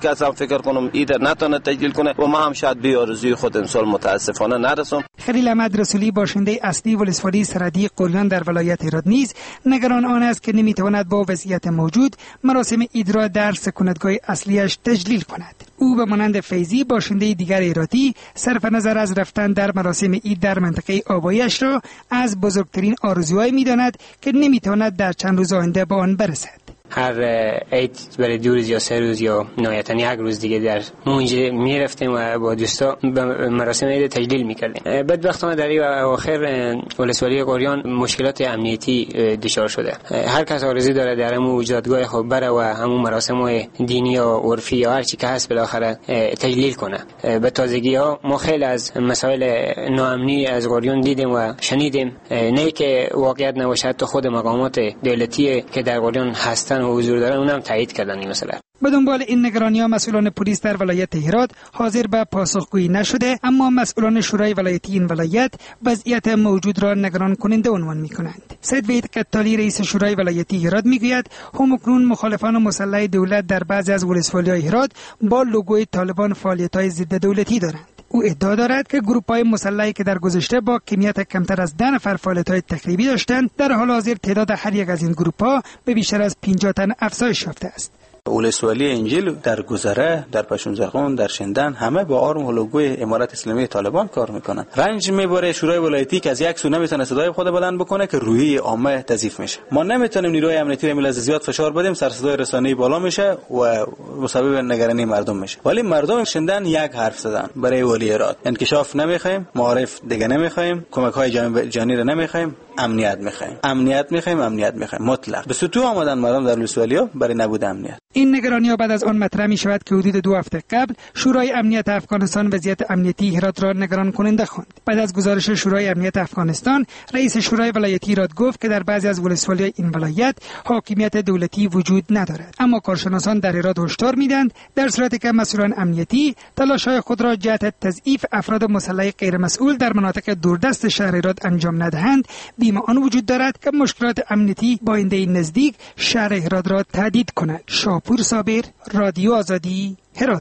کس هم فکر کنم ایدر نتونه تجلیل کنه و ما هم شاید به آرزوی خود امسال متاسفانه نرسم. خلیل احمد رسولی باشنده اصلی ولسوالی سرحدی قلیان در ولایت هرات نیز نگران آن است که نمیتواند با وضعیت موجود مراسم عید را در سکونتگاه اصلیش تجلیل کند. او به مانند فیضی باشنده دیگر هراتی صرف نظر از رفتن در مراسم عید در منطقه آبایش را از بزرگترین آرزوهایی می‌داند که نمیتواند در چند روز آینده به آن برسد. هر عید برای 2 روز یا 3 روز یا نهایتاً 1 روز دیگه در اونجا میرفتیم و با دوستا به مراسم عید تجلیل میکردیم. بدبختانه در این اواخر ولسوالی قلیان مشکلات امنیتی دچار شده. هر کس آرزو داره در همون وجدادگاه خود بره و همون مراسم دینی یا عرفی یا هر چی که هست بالاخره تجلیل کنه. به تازگی ها ما خیلی از مسائل ناامنی از قلیان دیدیم و شنیدیم، نه که واقعیت نباشه، حتی خود مقامات دولتی که در قلیان هستن و حضور دارن اونم تایید کردن این مسئله. به دنبال این نگرانی‌ها مسئولان پلیس در ولایت هرات حاضر به پاسخگویی نشده، اما مسئولان شورای ولایتی این ولایت وضعیت موجود را نگران کننده عنوان می‌کنند. سید وحید قتالی رئیس شورای ولایتی هرات می‌گوید همکنون مخالفان مسلح دولت در بعضی از ولسوالی‌های هرات با لوگوی طالبان فعالیت‌های ضد دولتی دارند. او ادعا دارد که گروه‌های مسلحی که در گذشته با کمیت کمتر از 10 نفر فعالیت‌های تخریبی داشتند، در حال حاضر تعداد هر یک از این گروه‌ها به بیشتر از 50 تن افزایش یافته است. ولسوالی انجیل در گذره، در پشونزخون، در شندن همه با آرم و لوگوی امارت اسلامی طالبان کار میکنن. رنج میبره شورای ولایتی که از یک سو نمیتونه صدای خود بلند بکنه که روحیه عامه تضعیف میشه. ما نمیتونیم نیروی امنیتی را زیاد فشار بدیم، سر صدای رسانه‌ای بالا میشه و مسبب نگرانی مردم میشه. ولی مردم شندن یک حرف زدن برای ولی هرات: انکشاف نمیخوایم، معارف دیگه نمیخوایم، کمک‌های جانی را نمیخوایم، امنیت میخوایم. امنیت میخوایم مطلق. به سطوح آمدن مردم در ولسوالیا برای نبود امنیت. این نگرانی‌ها بعد از آن مطرح می شود که حدود 2 هفته قبل شورای امنیت افغانستان وضعیت امنیتی هرات را نگران کننده خواند. بعد از گزارش شورای امنیت افغانستان، رئیس شورای ولایتی هرات گفت که در بعضی از ولسوالی‌های این ولایت حاکمیت دولتی وجود ندارد. اما کارشناسان در هرات هشدار میدهند در صورتی که مسئولان امنیتی تلاش‌های خود را جهت تضعیف افراد مسلح غیرمسئول در مناطق دوردست شهر هرات انجام ندهند، بیم آن وجود دارد که مشکلات امنیتی با آینده نزدیک شهر هرات را تهدید کند. شاپور صابر، رادیو آزادی، هرات.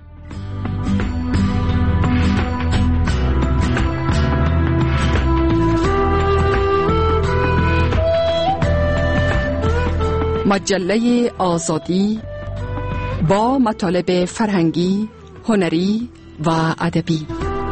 مجله آزادی با مطالب فرهنگی، هنری و ادبی.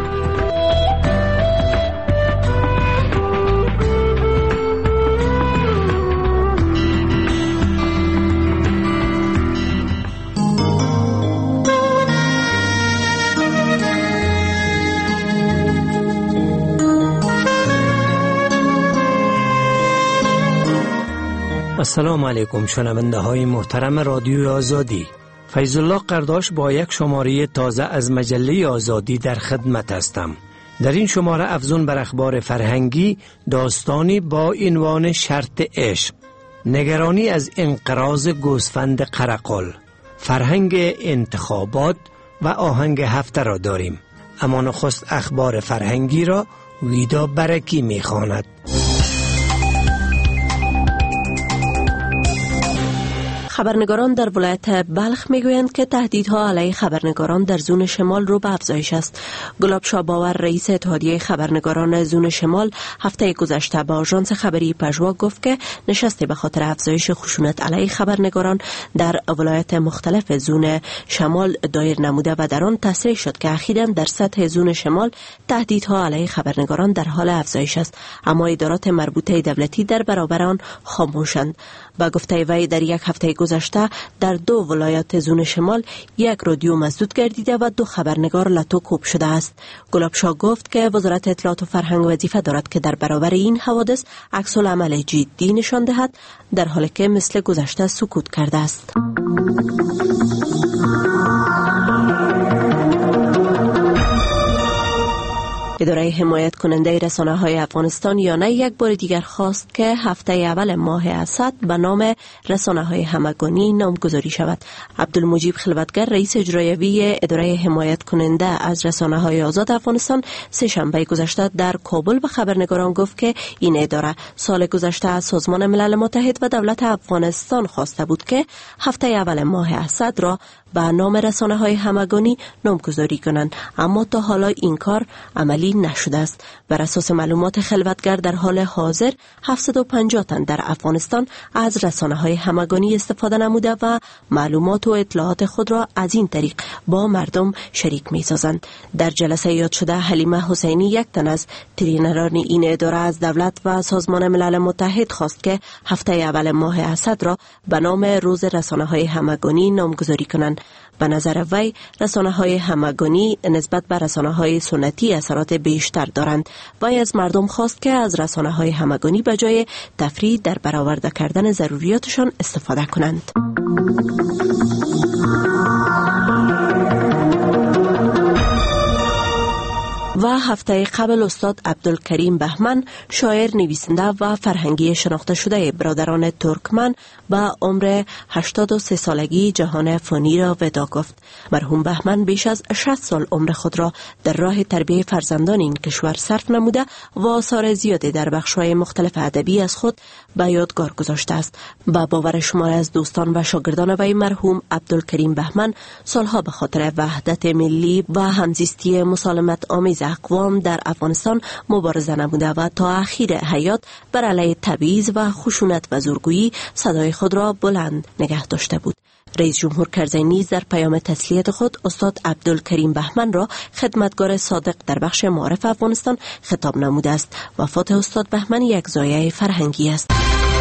السلام علیکم شنونده های محترم رادیو آزادی. فیض الله قرداش با یک شماره تازه از مجله آزادی در خدمت هستم. در این شماره افزون بر اخبار فرهنگی داستانی با عنوان شرط عشق، نگرانی از انقراض گوسفند قرقل، فرهنگ انتخابات و آهنگ هفته را داریم. اما نخست اخبار فرهنگی را ویدا برکی می‌خواند. خبرنگاران در ولایت بلخ میگویند که تهدیدها علیه خبرنگاران در زون شمال رو به افزایش است. گلاب شاه باور رئیس اتحادیه خبرنگاران زون شمال هفته گذشته با آژانس خبری پژوا گفت که نشستی به خاطر افزایش خشونت علیه خبرنگاران در ولایت مختلف زون شمال دایر نموده و در آن تصریح شد که اخیراً در سطح زون شمال تهدیدها علیه خبرنگاران در حال افزایش است، اما ادارات مربوطه دولتی در برابر آن خاموشند. با گفته وی در یک هفته گذشته در 2 ولایات زون شمال 1 رادیو مسدود گردیده و 2 خبرنگار لتو کوب شده است. گلاب شاه گفت که وزارت اطلاعات و فرهنگ وظیفه دارد که در برابر این حوادث عکس العمل جدی نشان دهد، در حالی که مثل گذشته سکوت کرده است. اداره حمایت کننده رسانه‌های افغانستان یانه یک بار دیگر خواست که هفته اول ماه اسد به نام رسانه‌های همگانی نامگذاری شود. عبدالمجید خلوتگر رئیس اجرایی اداره حمایت کننده از رسانه‌های آزاد افغانستان سه شنبه گذشته در کابل به خبرنگاران گفت که این اداره سال گذشته از سازمان ملل متحد و دولت افغانستان خواسته بود که هفته اول ماه اسد را به نام رسانه‌های همگانی نامگذاری کنند، اما تا حالا این کار عملی نشده است. بر اساس معلومات خلوتگر در حال حاضر 750 تن در افغانستان از رسانه‌های همگانی استفاده نموده و معلومات و اطلاعات خود را از این طریق با مردم شریک می‌سازند. در جلسه یاد شده حلیمه حسینی، یک تن از ترینران این اداره، از دولت و سازمان ملل متحد خواست که هفته اول ماه اسد را به نام روز رسانه‌های همگانی نامگذاری کنند. به نظر وی رسانه‌های همگانی نسبت به رسانه‌های سنتی اثرات بیشتر دارند. وی از مردم خواست که از رسانه‌های همگانی به جای تفریح در برآورده کردن ضروریاتشان استفاده کنند. و هفته قبل استاد عبدالکریم بهمن، شاعر، نویسنده و فرهنگی شناخته شده برادران ترکمن، به عمر 83 سالگی جهان فانی را ودا گفت. مرحوم بهمن بیش از 60 سال عمر خود را در راه تربیت فرزندان این کشور صرف نموده و آثار زیادی در بخش‌های مختلف ادبی از خود به یادگار گذاشته است. با باور شمار از دوستان و شاگردان وی، مرحوم عبدالکریم بهمن سالها به خاطر وحدت ملی و همزیستی مسالمت آمیز اقوام در افغانستان مبارزه نموده و تا اخیر حیات بر علیه تبعیض و خشونت و زورگویی صدای خود را بلند نگه داشته بود. رئیس جمهور کرزی نیز در پیام تسلیت خود استاد عبدالکریم بهمن را خدمتگار صادق در بخش معارف افغانستان خطاب نموده است. وفات استاد بهمن یک ضایعه فرهنگی است.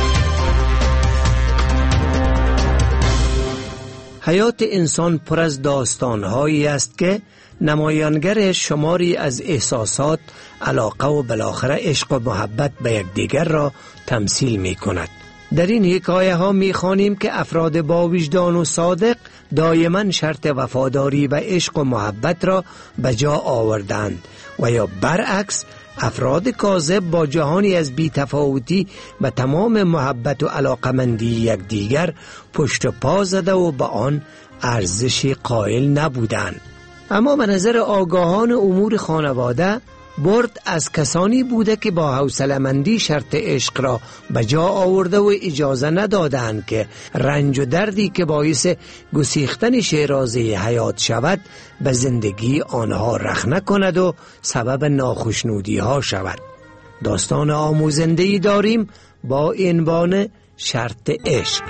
حیات انسان پر از داستان‌هایی است که نمایانگر شماری از احساسات، علاقه و بالاخره عشق و محبت به یکدیگر را تمثیل می کند. در این حکایه ها می خوانیم که افراد با وجدان و صادق دائما شرط وفاداری و عشق و محبت را به جا آوردند و یا برعکس افراد کاذب با جهانی از بی‌تفاوتی و تمام محبت و علاقمندی یکدیگر پشت پا زده و به آن ارزشی قائل نبودند. اما به نظر آگاهان امور خانواده، برد از کسانی بوده که با حوصله‌مندی شرط عشق را به جا آورده و اجازه ندادند که رنج و دردی که باعث گسیختن شیرازه حیات شود به زندگی آنها رخنه کند و سبب ناخشنودی ها شود. داستان آموزنده‌ای داریم با عنوان شرط عشق.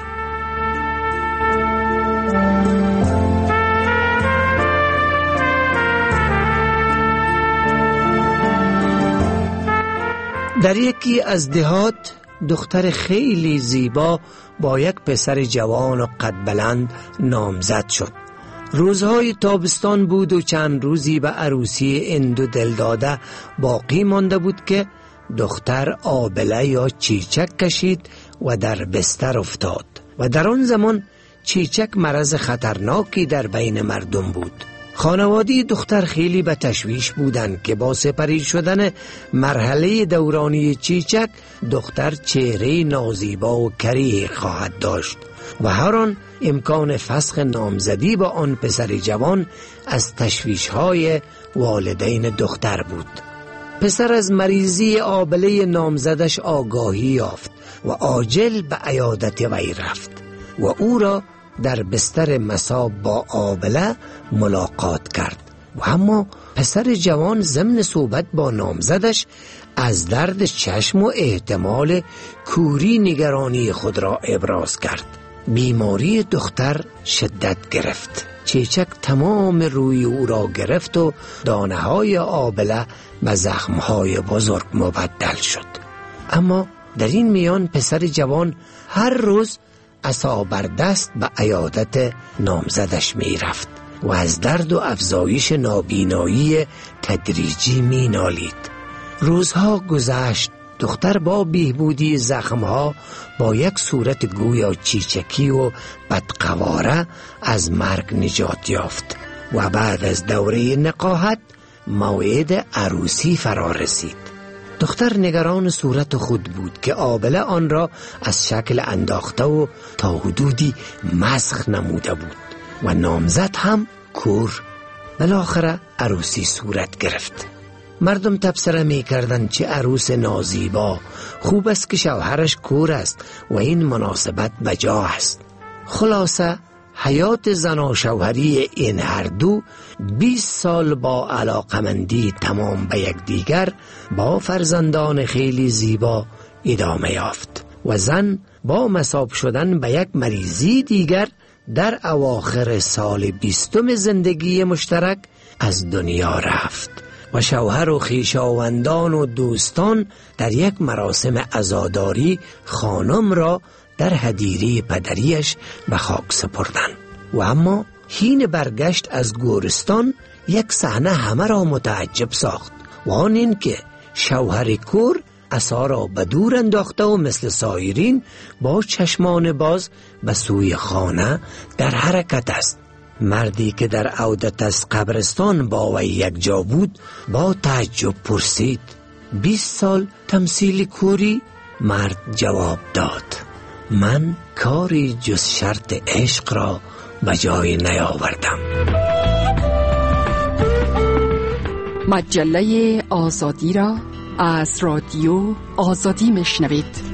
در یکی از دهات دختر خیلی زیبا با یک پسر جوان و قد بلند نامزد شد. روزهای تابستان بود و چند روزی به عروسی این دو دلداده باقی مانده بود که دختر آبله یا چیچک کشید و در بستر افتاد و در آن زمان چیچک مرض خطرناکی در بین مردم بود. خانواده دختر خیلی به تشویش بودند که با سپری شدن مرحله دورانی چیچک دختر چهره نازیبا و کریه خواهد داشت و هر آن امکان فسخ نامزدی با آن پسر جوان از تشویش‌های والدین دختر بود. پسر از مریضی آبله نامزدش آگاهی یافت و عاجل به عیادت وی رفت و او را در بستر مسا با آبله ملاقات کرد و اما پسر جوان ضمن صحبت با نامزدش از درد چشم و احتمال کوری نگرانی خود را ابراز کرد. بیماری دختر شدت گرفت. چیچک تمام روی او را گرفت و دانه های آبله به زخم های بزرگ مبدل شد. اما در این میان پسر جوان هر روز عصا بر دست به عیادت نامزدش می رفت و از درد و افزایش نابینایی تدریجی می نالید. روزها گذشت. دختر با بهبودی زخمها با یک صورت گویا چیچکی و بدقواره از مرگ نجات یافت و بعد از دوره نقاهت موعد عروسی فرا رسید. دختر نگران صورت خود بود که آبله آن را از شکل انداخته و تا حدودی مسخ نموده بود و نامزد هم کور. بالاخره عروسی صورت گرفت. مردم تبصره می کردند چه عروس نازیبا، خوب است که شوهرش کور است و این مناسبت بجا است. خلاصه حیات زن و شوهری این هر دو 20 سال با علاقمندی تمام به یکدیگر با فرزندان خیلی زیبا ادامه یافت و زن با مصاب شدن به یک مریضی دیگر در اواخر سال 20 زندگی مشترک از دنیا رفت و شوهر و خویشاوندان و دوستان در یک مراسم عزاداری خانم را در حدیره پدریش به خاک سپردند. و اما حین برگشت از گورستان یک صحنه همه را متعجب ساخت و آن این که شوهر کور عصا را به دور انداخته و مثل سایرین با چشمان باز به سوی خانه در حرکت است. مردی که در عودت از قبرستان با وی یک جا بود با تعجب پرسید 20 سال تمثیل کوری؟ مرد جواب داد من کاری جز شرط عشق را به جای نیاوردم. مجله آزادی را از رادیو آزادی میشنوید.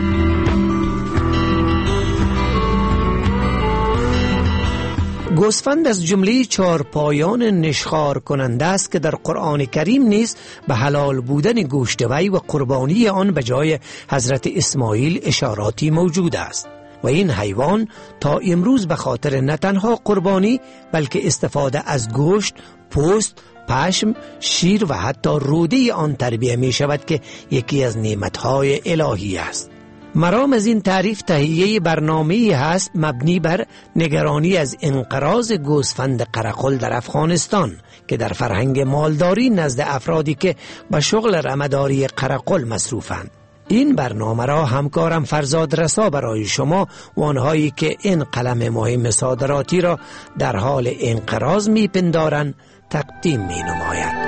گوسفند از جمله 4 پایان نشخوار کننده است که در قرآن کریم نیز به حلال بودن گوشت وی و قربانی آن به جای حضرت اسماعیل اشاراتی موجود است و این حیوان تا امروز به خاطر نه تنها قربانی بلکه استفاده از گوشت، پوست، پشم، شیر و حتی روده آن تربیه می شود که یکی از نعمتهای الهی است. مرام از این تعریف تهیه برنامه‌ای هست مبنی بر نگرانی از انقراض گوسفند قرقل در افغانستان که در فرهنگ مالداری نزد افرادی که به شغل رمه‌داری قرقل مصروفند. این برنامه را همکارم فرزاد رسا برای شما و آنهایی که این قلم مهم صادراتی را در حال انقراض می‌پندارند تقدیم می‌نماید.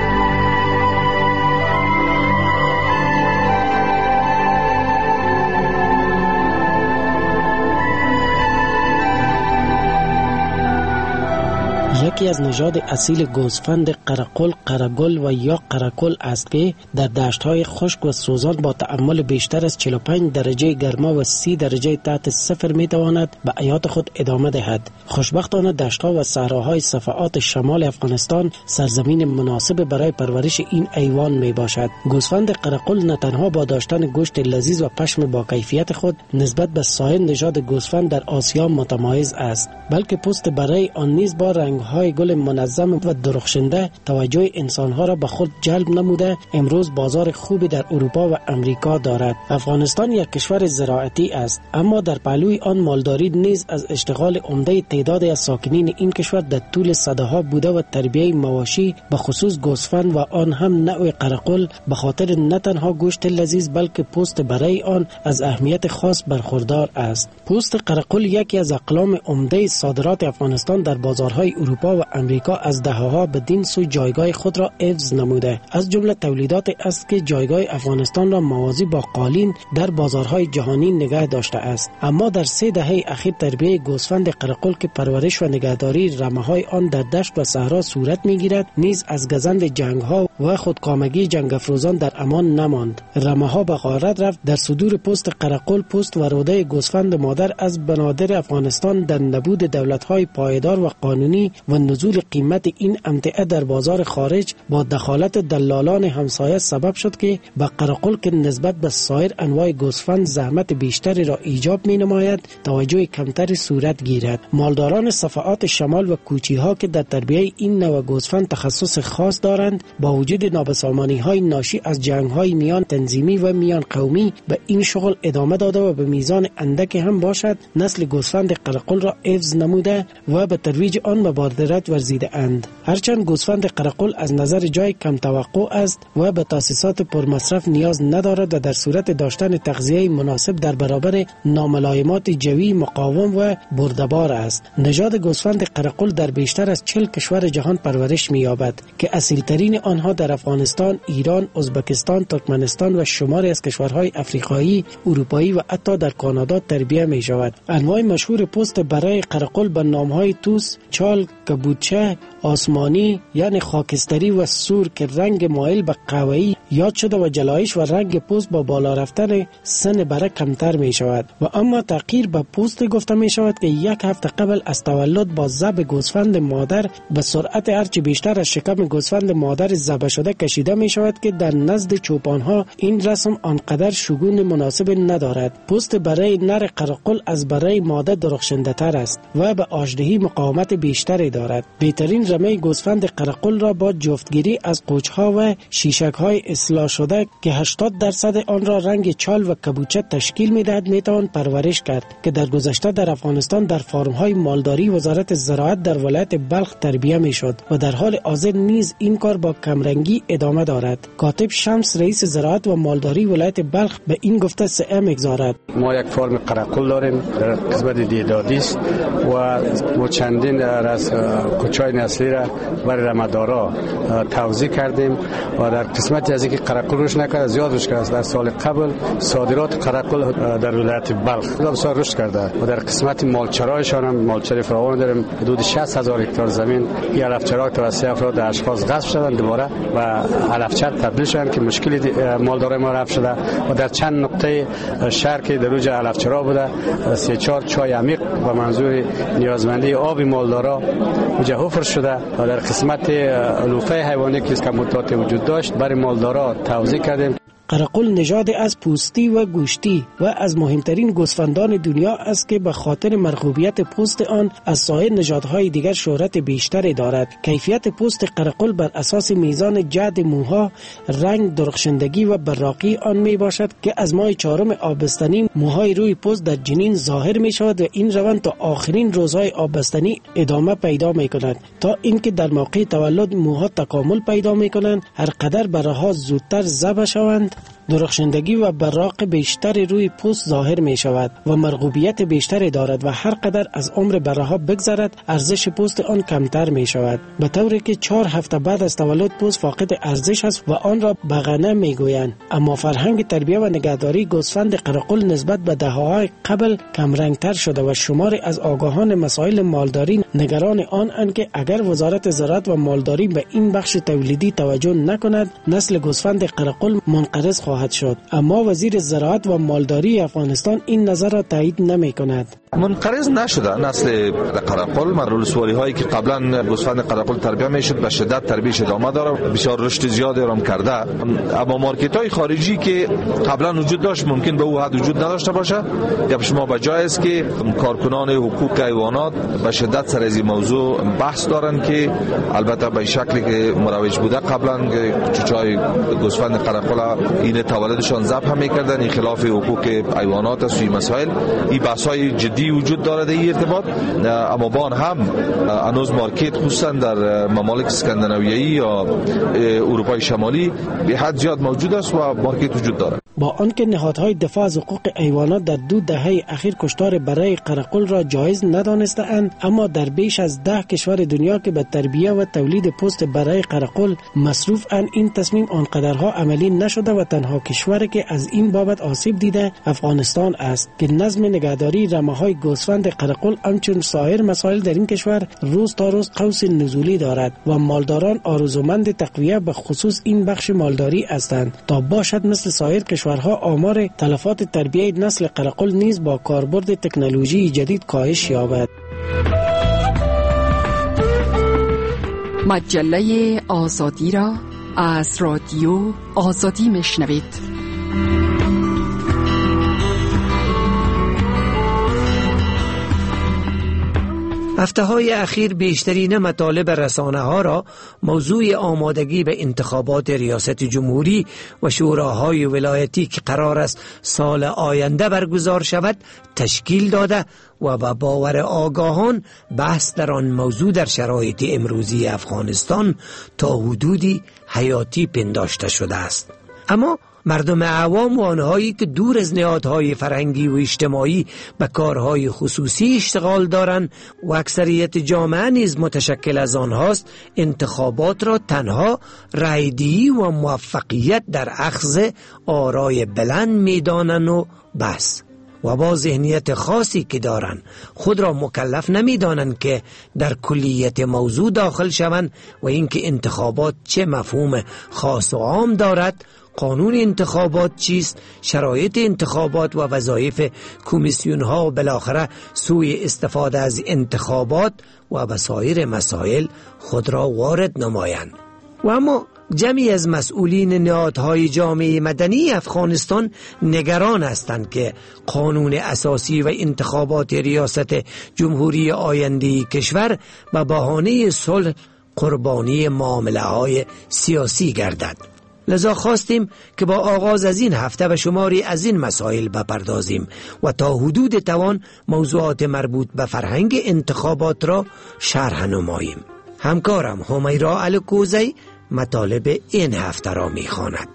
یکی از نژاد اصیل گوسفند قرقل قرگل و یا قرکل است که در دشت‌های خشک و سوزان با تأمل بیشتر از 45 درجه گرما و 30 درجه تحت صفر می‌تواند به حیات خود ادامه دهد. خوشبختانه دشت‌ها و صحراهای صفحات شمال افغانستان سرزمین مناسب برای پرورش این حیوان میباشد. گوسفند قرقل نه تنها با داشتن گوشت لذیذ و پشم با کیفیت خود نسبت به سایر نژاد گوسفند در آسیا متمایز است، بلکه پوست بره آن نیز با رنگ‌های گل منظم و درخشنده توجه انسانها را به خود جلب نموده امروز بازار خوبی در اروپا و امریکا دارد. افغانستان یک کشور زراعتی است، اما در پهلوی آن مالداری نیز از اشتغال عمده تعدادی از ساکنین این کشور در طول صداها بوده و تربیه مواشی به خصوص گوسفند و آن هم نوع قرقل به خاطر نه تنها گوشت لذیذ بلکه پوست بره آن از اهمیت خاص برخوردار است. پوست قرقل یکی از اقلام عمده صادرات افغانستان در بازارهای اروپا و امریکا از دهه‌ها بدین سو جایگاه خود را حفظ نموده. از جمله تولیدات است که جایگاه افغانستان را موازی با قالین در بازارهای جهانی نگه داشته است. اما در 3 دهه اخیر تربیه گوسفند قرقل که پرورش و نگهداری رمه‌های آن در دشت و صحرا صورت می‌گیرد نیز از گزند جنگ‌ها و خودکامگی جنگ افروزان در امان نماند. رمه‌ها به غارت رفت. در صدور پوست قرقل پوست و روده گوسفند مادر از بنادر افغانستان در نبود دولت‌های پایدار و قانونی و نزول قیمت این امتعه در بازار خارج با دخالت دلالان همسایه سبب شد که به قرقل که نسبت به سایر انواع گوسفند زحمت بیشتری را ایجاب می نماید توجه کمتری صورت گیرد. مالداران صفحات شمال و کوچی‌ها که در تربیه این نوع گوسفند تخصص خاص دارند با وجود نابسامانی‌های ناشی از جنگ‌های میان تنظیمی و میان قومی به این شغل ادامه داده و به میزان اندکی هم باشد نسل گوسفند قرقل را حفظ نموده و به ترویج آن مبادرت ورزیده اند. هرچند گوسفند قرقل از نظر جای کم توقع است و به تاسیسات پرمصرف نیاز ندارد و در صورت داشتن تغذیه مناسب در برابر ناملایمات جوی مقاوم و بردبار است. نژاد گوسفند قرقل در بیشتر از 40 کشور جهان پرورش می‌یابد که اصیل‌ترین آنها در افغانستان، ایران، ازبکستان، ترکمنستان و شماری از کشورهای افریقایی، اروپایی و حتی در کانادا تربیه می‌شود. انواع مشهور پوست برای قرقل به نام‌های توس، چال، کبوتچه آسمانی یعنی خاکستری و سور که رنگ مایل به قهوه‌ای یاد شده و جلایش و رنگ پوست با بالا رفتن سن بره کمتر می شود و اما تغییر به پوست گفته می شود که یک هفته قبل از تولد با ذبح گوسفند مادر به سرعت هرچی بیشتر از شکم گوسفند مادر ذبح شده کشیده می شود که در نزد چوپانها این رسم آنقدر شگون مناسب ندارد. پوست بره نر قرقل از بره ماده درخشنده تر است و به آجدهی مقاومت بیشتری دارد. بهترین رمه گوسفند قرقل را با جفتگیری از قوچها و شیشک‌های اصلاح شده که 80% آن را رنگ چال و کبوچه تشکیل می‌دهد میتوان پرورش کرد که در گذشته در افغانستان در فارم‌های مالداری وزارت زراعت در ولایت بلخ تربیه می‌شد و در حال حاضر نیز این کار با کمرنگی ادامه دارد. کاتب شمس رئیس زراعت و مالداری ولایت بلخ به این گفته سعی می‌گذارد: ما یک فرم قرقل داریم در قسمت دیدادی است و ما چندین از کوچه‌های نسلی را برای رمدارا توزیع کردیم و در قسمتی از اینکه قرقل روش نکرده زیاد روش کرده. در سال قبل صادرات قرقل در ولایت بلخ بسیار رشد کرده و در قسمت مالچرایشان هم مالچره فراوان داریم. حدود 60,000 هکتار زمین این علفچرا توسط افراد اشخاص غصب شدن دوباره و علفچر تبدیل شدن که مشکلی مالدارای ما رفع شده و در چند نقطه شهر که در روز علفچرا بوده 3-4 چای عمیق و منظور نیازمندی آب مالدارا وجه حفر شده و در قسمت علوفه حیوانی که کمبودات وجود داشت برای مالدارا توزیع کردیم. قرقل نژاد از پوستی و گوشتی و از مهمترین گوسفندان دنیا است که به خاطر مرغوبیت پوست آن از سایر نژادهای دیگر شهرت بیشتری دارد. کیفیت پوست قرقل بر اساس میزان جعد موها، رنگ، درخشندگی و براقی آن می باشد که از ماه 4 آبستنی موهای روی پوست در جنین ظاهر می شود و این روند تا آخرین روزهای آبستنی ادامه پیدا می کند تا اینکه در موقع تولد موها تکامل پیدا می کنند. هر قدر برها زودتر ذبح شوند درخشندگی و براق بیشتری روی پوست ظاهر می شود و مرغوبیت بیشتری دارد و هر قدر از عمر برها بگذرد ارزش پوست آن کمتر می شود، به طوری که 4 هفته بعد از تولد پوست فاقد ارزش است و آن را بغنه می گویند. اما فرهنگ تربیه و نگهداری گوسفند قرقل نسبت به دهه‌های قبل کمرنگتر شده و شماری از آگاهان مسائل مالداری نگران آن اند که اگر وزارت زراعت و مالداری به این بخش تولیدی توجه نکند نسل گوسفند قرقل منقرض خواهد شد. اما وزیر زراعت و مالداری افغانستان این نظر را تایید نمی کند. منقرض نشده نسل قرقل. مرول سواری هایی که قبلا گوسفند قرقل تربیه میشد به شدت تربیش ادامه داره، بسیار رشد زیادی را کرده. اما مارکت های خارجی که قبلا وجود داشت ممکن به او حد وجود نداشته باشه. یا شما بجای است که کارکنان حقوق حیوانات به شدت سر از این موضوع بحث دارن که البته به شکلی که مروج بوده قبلا که چوچای گوسفند قرقل این تولدشان ذبح میکردن، این خلاف حقوق حیوانات است. این مسائل این بحث‌های جدی وجود داره در این ارتباط. اما با آن هم هنوز مارکت خصوصا در ممالک اسکاندیناویایی یا اروپای شمالی به حد زیاد موجود است و مارکت وجود داره. با آنکه نهادهای دفاع از حقوق حیوانات در 2 دهه اخیر کشتار برای قرقل را جایز ندانسته‌اند، اما در بیش از 10 کشور دنیا که به تربیه و تولید پوست برای قرقل مصروف اند این تصمیم آنقدرها عملی نشده و تنها کشوری که از این بابت آسیب دیده افغانستان است که نظم نگهداری رمه‌های گوسفند قرقل همچون سایر مسائل در این کشور روز تا روز قوس نزولی دارد و مالداران آرزومند تقویت به خصوص این بخش مالداری هستند تا باشد مثل سایر کشورها آمار تلفات تربیه نسل قرقل نیز با کاربرد تکنولوژی جدید کاهش یابد. مجله آزادی را از رادیو آزادی میشنوید. هفته‌های اخیر بیشترین مطالب رسانه‌ها را موضوع آمادگی به انتخابات ریاست جمهوری و شوراهای ولایتی که قرار است سال آینده برگزار شود تشکیل داده و به باور آگاهان بحث در آن موضوع در شرایط امروزی افغانستان تا حدودی حیاتی پنداشته شده است. اما مردم عوام و آنهایی که دور از نهادهای فرهنگی و اجتماعی به کارهای خصوصی اشتغال دارند و اکثریت جامعه نیز متشکل از آنهاست انتخابات را تنها رایدهی و موفقیت در اخذ آرای بلند می‌دانند و بس. و با ذهنیت خاصی که دارند خود را مکلف نمی‌دانند که در کلیت موضوع داخل شوند و اینکه انتخابات چه مفهوم خاص و عام دارد، قانون انتخابات چیست، شرایط انتخابات و وظایف کمیسیون ها و بالاخره سوی استفاده از انتخابات و وسایر مسائل خود را وارد نمایند. و اما جمعی از مسئولین نهادهای جامعه مدنی افغانستان نگران هستند که قانون اساسی و انتخابات ریاست جمهوری آینده کشور به بهانه صلح قربانی معامله‌های سیاسی گردد. لذا خواستیم که با آغاز از این هفته به شماری از این مسائل بپردازیم و تا حدود توان موضوعات مربوط به فرهنگ انتخابات را شرح نماییم. همکارم همیرا الکوزی مطالب این هفته را می‌خواند.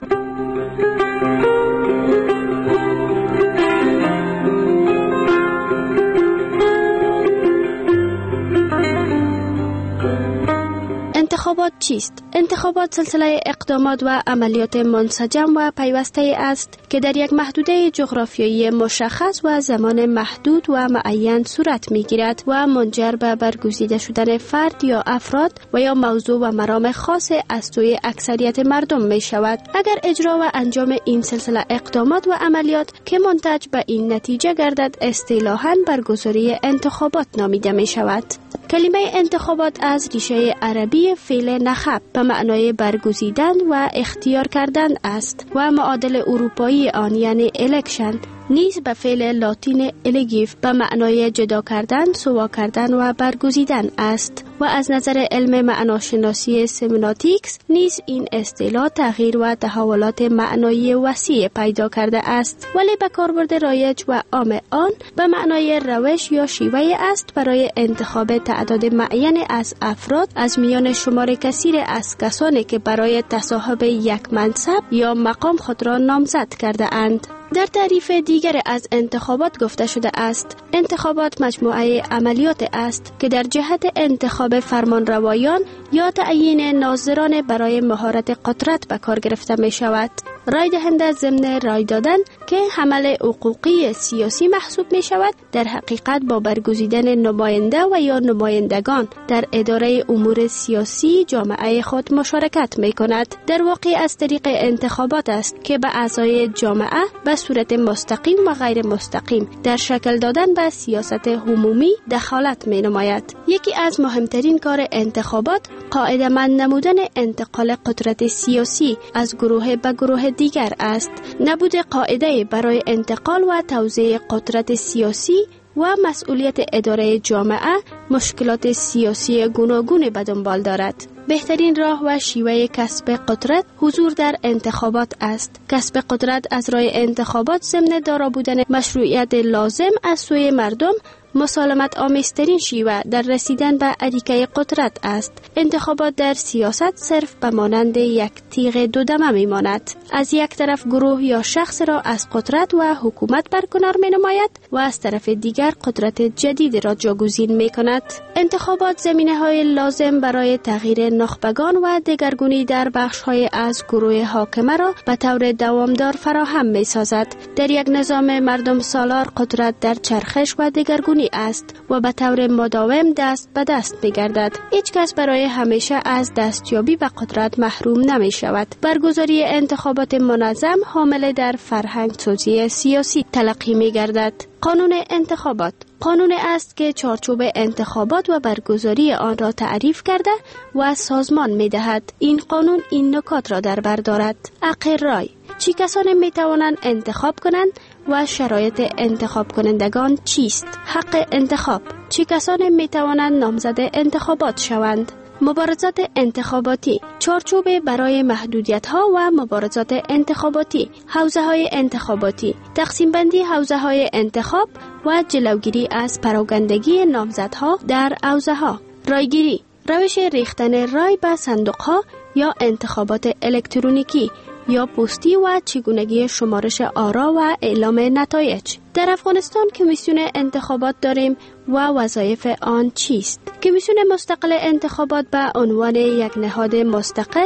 انتخابات چیست؟ انتخابات سلسله اقدامات و عملیات منسجم و پیوسته است که در یک محدوده جغرافیایی مشخص و زمان محدود و معین صورت می‌گیرد و منجر به برگزیده شدن فرد یا افراد و یا موضوع و مرام خاص از سوی اکثریت مردم می‌شود. اگر اجرا و انجام این سلسله اقدامات و عملیات که منتج به این نتیجه گردد اصطلاحاً برگزاری انتخابات نامیده می‌شود. کلمه انتخابات از ریشه عربی فعل نخب به معنای برگزیدن و اختیار کردن است و معادل اروپایی آن یعنی الکشن نیز به فعل لاتین الگیف به معنای جدا کردن، سوا کردن و برگزیدن است و از نظر علم معناشناسی سمناتیکس نیز این اصطلاح تغییر و تحولات معنایی وسیع پیدا کرده است، ولی به کاربرد رایج و عام آن به معنای روش یا شیوه است برای انتخاب تعداد معین از افراد از میان شمار کثیر از کسانی که برای تصاحب یک منصب یا مقام خود را نامزد کرده اند. در تعریف دیگر از انتخابات گفته شده است انتخابات مجموعه عملیات است که در جهت انتخاب فرمانروایان یا تعیین ناظران برای مهارت قدرت به کار گرفته می شود. رای دهنده ضمن رای دادن که عمل حقوقی سیاسی محسوب می شود در حقیقت با برگزیدن نماینده و یا نمایندگان در اداره امور سیاسی جامعه خود مشارکت می کند. در واقع از طریق انتخابات است که به اعضای جامعه به صورت مستقیم و غیر مستقیم در شکل دادن به سیاست عمومی دخالت می نماید. یکی از مهمترین کار انتخابات قاعده‌مند نمودن انتقال قدرت سیاسی از گروه به گروه دیگر است. نبود قاعده برای انتقال و توزیع قدرت سیاسی و مسئولیت اداره جامعه مشکلات سیاسی گوناگون به دنبال دارد. بهترین راه و شیوه کسب قدرت حضور در انتخابات است. کسب قدرت از راه انتخابات ضمن دارا بودن مشروعیت لازم از سوی مردم مسالمت آمیزترین شیوه در رسیدن به اریکه قدرت است. انتخابات در سیاست صرف به مانند یک تیغ دودمه می ماند. از یک طرف گروه یا شخص را از قدرت و حکومت برکنار می نماید و از طرف دیگر قدرت جدید را جاگزین می کند. انتخابات زمینه های لازم برای تغییر نخبگان و دگرگونی در بخش های از گروه حاکمه را به طور دوامدار فراهم می سازد. در یک نظام مردم سالار قدرت در چرخش و دگرگونی است و به طور مداوم دست به دست می گردد. هیچ کس برای همیشه از دستیابی به قدرت محروم نمی شود. برگزاری انتخابات منظم حامل در فرهنگ سازی سیاسی تلقی می گردد. قانون انتخابات قانون است که چارچوب انتخابات و برگزاری آن را تعریف کرده و سازمان می دهد. این قانون این نکات را در بر دارد: حق رای، چه کسانی می توانند انتخاب کنند و شرایط انتخاب کنندگان چیست؟ حق انتخاب، چه کسانی می توانند نامزد انتخابات شوند؟ مبارزات انتخاباتی، چارچوب برای محدودیت‌ها و مبارزات انتخاباتی، حوزه‌های انتخاباتی، تقسیم بندی حوزه‌های انتخاب و جلوگیری از پراگندگی نامزدها در حوزه‌ها، رایگیری، روش ریختن رای به صندوق‌ها یا انتخابات الکترونیکی یا پستی و چگونگی شمارش آرا و اعلام نتایج. در افغانستان کمیسیون انتخابات داریم و وظایف آن چیست؟ کمیسیون مستقل انتخابات به عنوان یک نهاد مستقل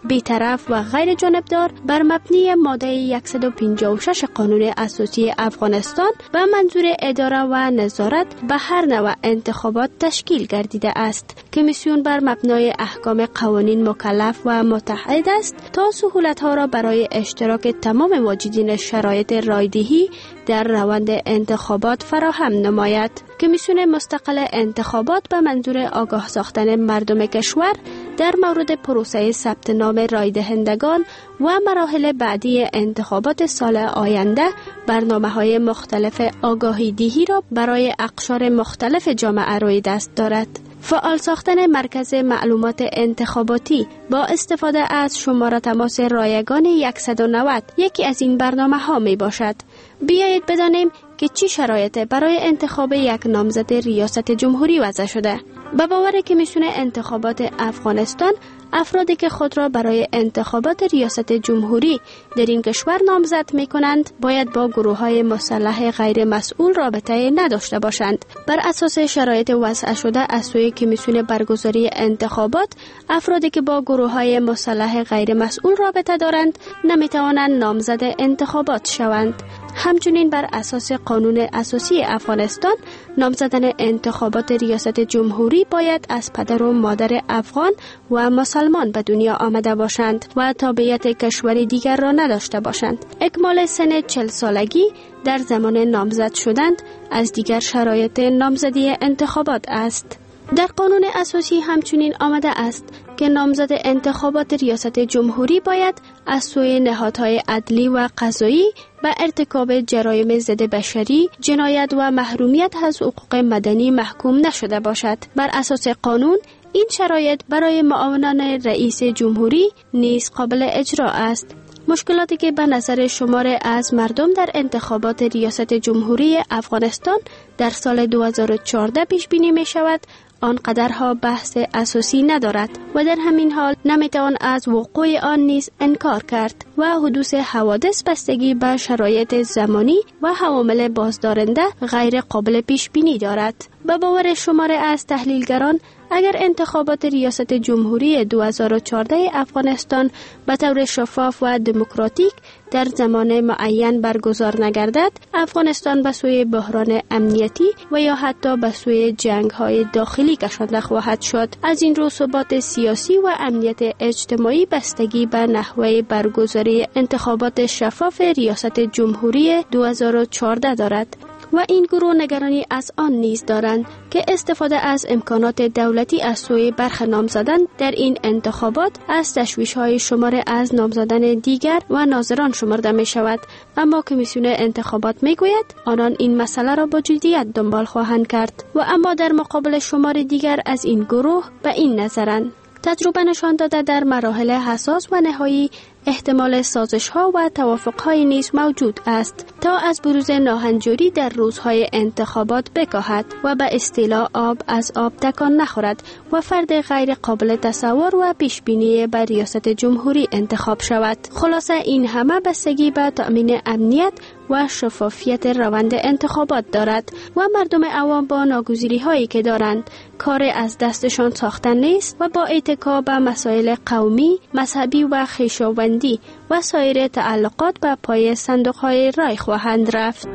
بی‌طرف و غیر جانبدار بر مبنی ماده 156 قانون اساسی افغانستان و منظور اداره و نظارت به هر نوع انتخابات تشکیل گردیده است. کمیسیون بر مبنای احکام قوانین مکلف و متحد است تا سهولت‌ها را برای اشتراک تمام واجدین شرایط رایدهی در روند انتخابات فراهم نماید. کمیسیون مستقل انتخابات به منظور آگاه ساختن مردم کشور در مورد پروسه ثبت نام رایدهندگان و مراحل بعدی انتخابات سال آینده برنامه‌های مختلف آگاهی دهی را برای اقشار مختلف جامعه روی دست دارد. فعال ساختن مرکز معلومات انتخاباتی با استفاده از شماره تماس رایگان 190 یکی از این برنامه‌ها می باشد. بیایید بدانیم که چی شرایط برای انتخاب یک نامزد ریاست جمهوری وضع شده. به باور کمیسیون انتخابات افغانستان، افرادی که خود را برای انتخابات ریاست جمهوری در این کشور نامزد می کنند باید با گروه‌های مسلح غیر مسئول رابطه نداشته باشند. بر اساس شرایط وضع شده از سوی کمیسیون برگزاری انتخابات، افرادی که با گروه‌های مسلح غیر مسئول رابطه دارند نمی توانند نامزد انتخابات شوند. همچنین بر اساس قانون اساسی افغانستان، نامزدن انتخابات ریاست جمهوری باید از پدر و مادر افغان و مسلمان به دنیا آمده باشند و تابعیت کشوری دیگر را نداشته باشند. اکمال سن 40 سالگی در زمان نامزد شدند از دیگر شرایط نامزدی انتخابات است. در قانون اساسی همچنین آمده است که نامزد انتخابات ریاست جمهوری باید از سوی نهادهای عدلی و قضایی به ارتکاب جرایم ضد بشری، جنایت و محرومیت از حقوق مدنی محکوم نشده باشد. بر اساس قانون این شرایط برای معاونان رئیس جمهوری نیز قابل اجرا است. مشکلاتی که به نظر شمار از مردم در انتخابات ریاست جمهوری افغانستان در سال 2014 پیش بینی می شود آنقدرها بحث اساسی ندارد و در همین حال نمیتوان از وقوع آن نیز انکار کرد و حدوث حوادث بستگی به شرایط زمانی و عوامل بازدارنده غیر قابل پیش بینی دارد. به باور شمار از تحلیلگران، اگر انتخابات ریاست جمهوری 2014 افغانستان به طور شفاف و دموکراتیک در زمان معین برگزار نگردد، افغانستان به سوی بحران امنیتی و یا حتی به سوی جنگ‌های داخلی کشانده خواهد شد. از این رو ثبات سیاسی و امنیت اجتماعی بستگی به نحوه برگزاری انتخابات شفاف ریاست جمهوری 2014 دارد. و این گروه نگرانی از آن نیز دارند که استفاده از امکانات دولتی از سوی برخی نامزدان در این انتخابات از تشویش‌های شمار از نامزدان دیگر و ناظران شمرده می شود. اما کمیسیون انتخابات می گوید آنان این مسئله را با جدیت دنبال خواهند کرد و اما در مقابل شمار دیگر از این گروه به این نظرند. تجربه نشان داده در مراحل حساس و نهایی احتمال سازش‌ها و توافق‌های نیز موجود است تا از بروز ناهنجاری در روزهای انتخابات بکاهد و به اصطلاح آب از آب تکان نخورد و فرد غیر قابل تصور و پیشبینی به ریاست جمهوری انتخاب شود. خلاصه این همه بستگی به تأمین امنیت و شفافیت روند انتخابات دارد و مردم عوام با ناگزیری‌هایی که دارند کار از دستشان ساختن نیست و با اتکا به مسائل قومی، مذهبی و خویشاوندی و سایر تعلقات به پای صندوق‌های رای خواهند رفت.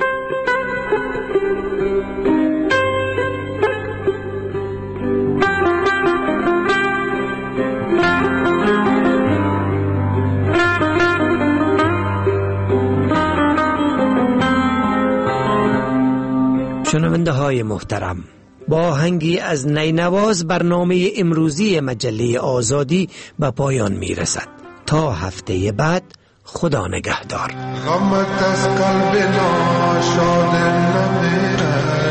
شنونده های محترم، با آهنگی از نینواز برنامه امروزی مجله آزادی به پایان می رسد. تا هفته بعد، خدا نگهدار. غمت از قلب ناشاد نمیره،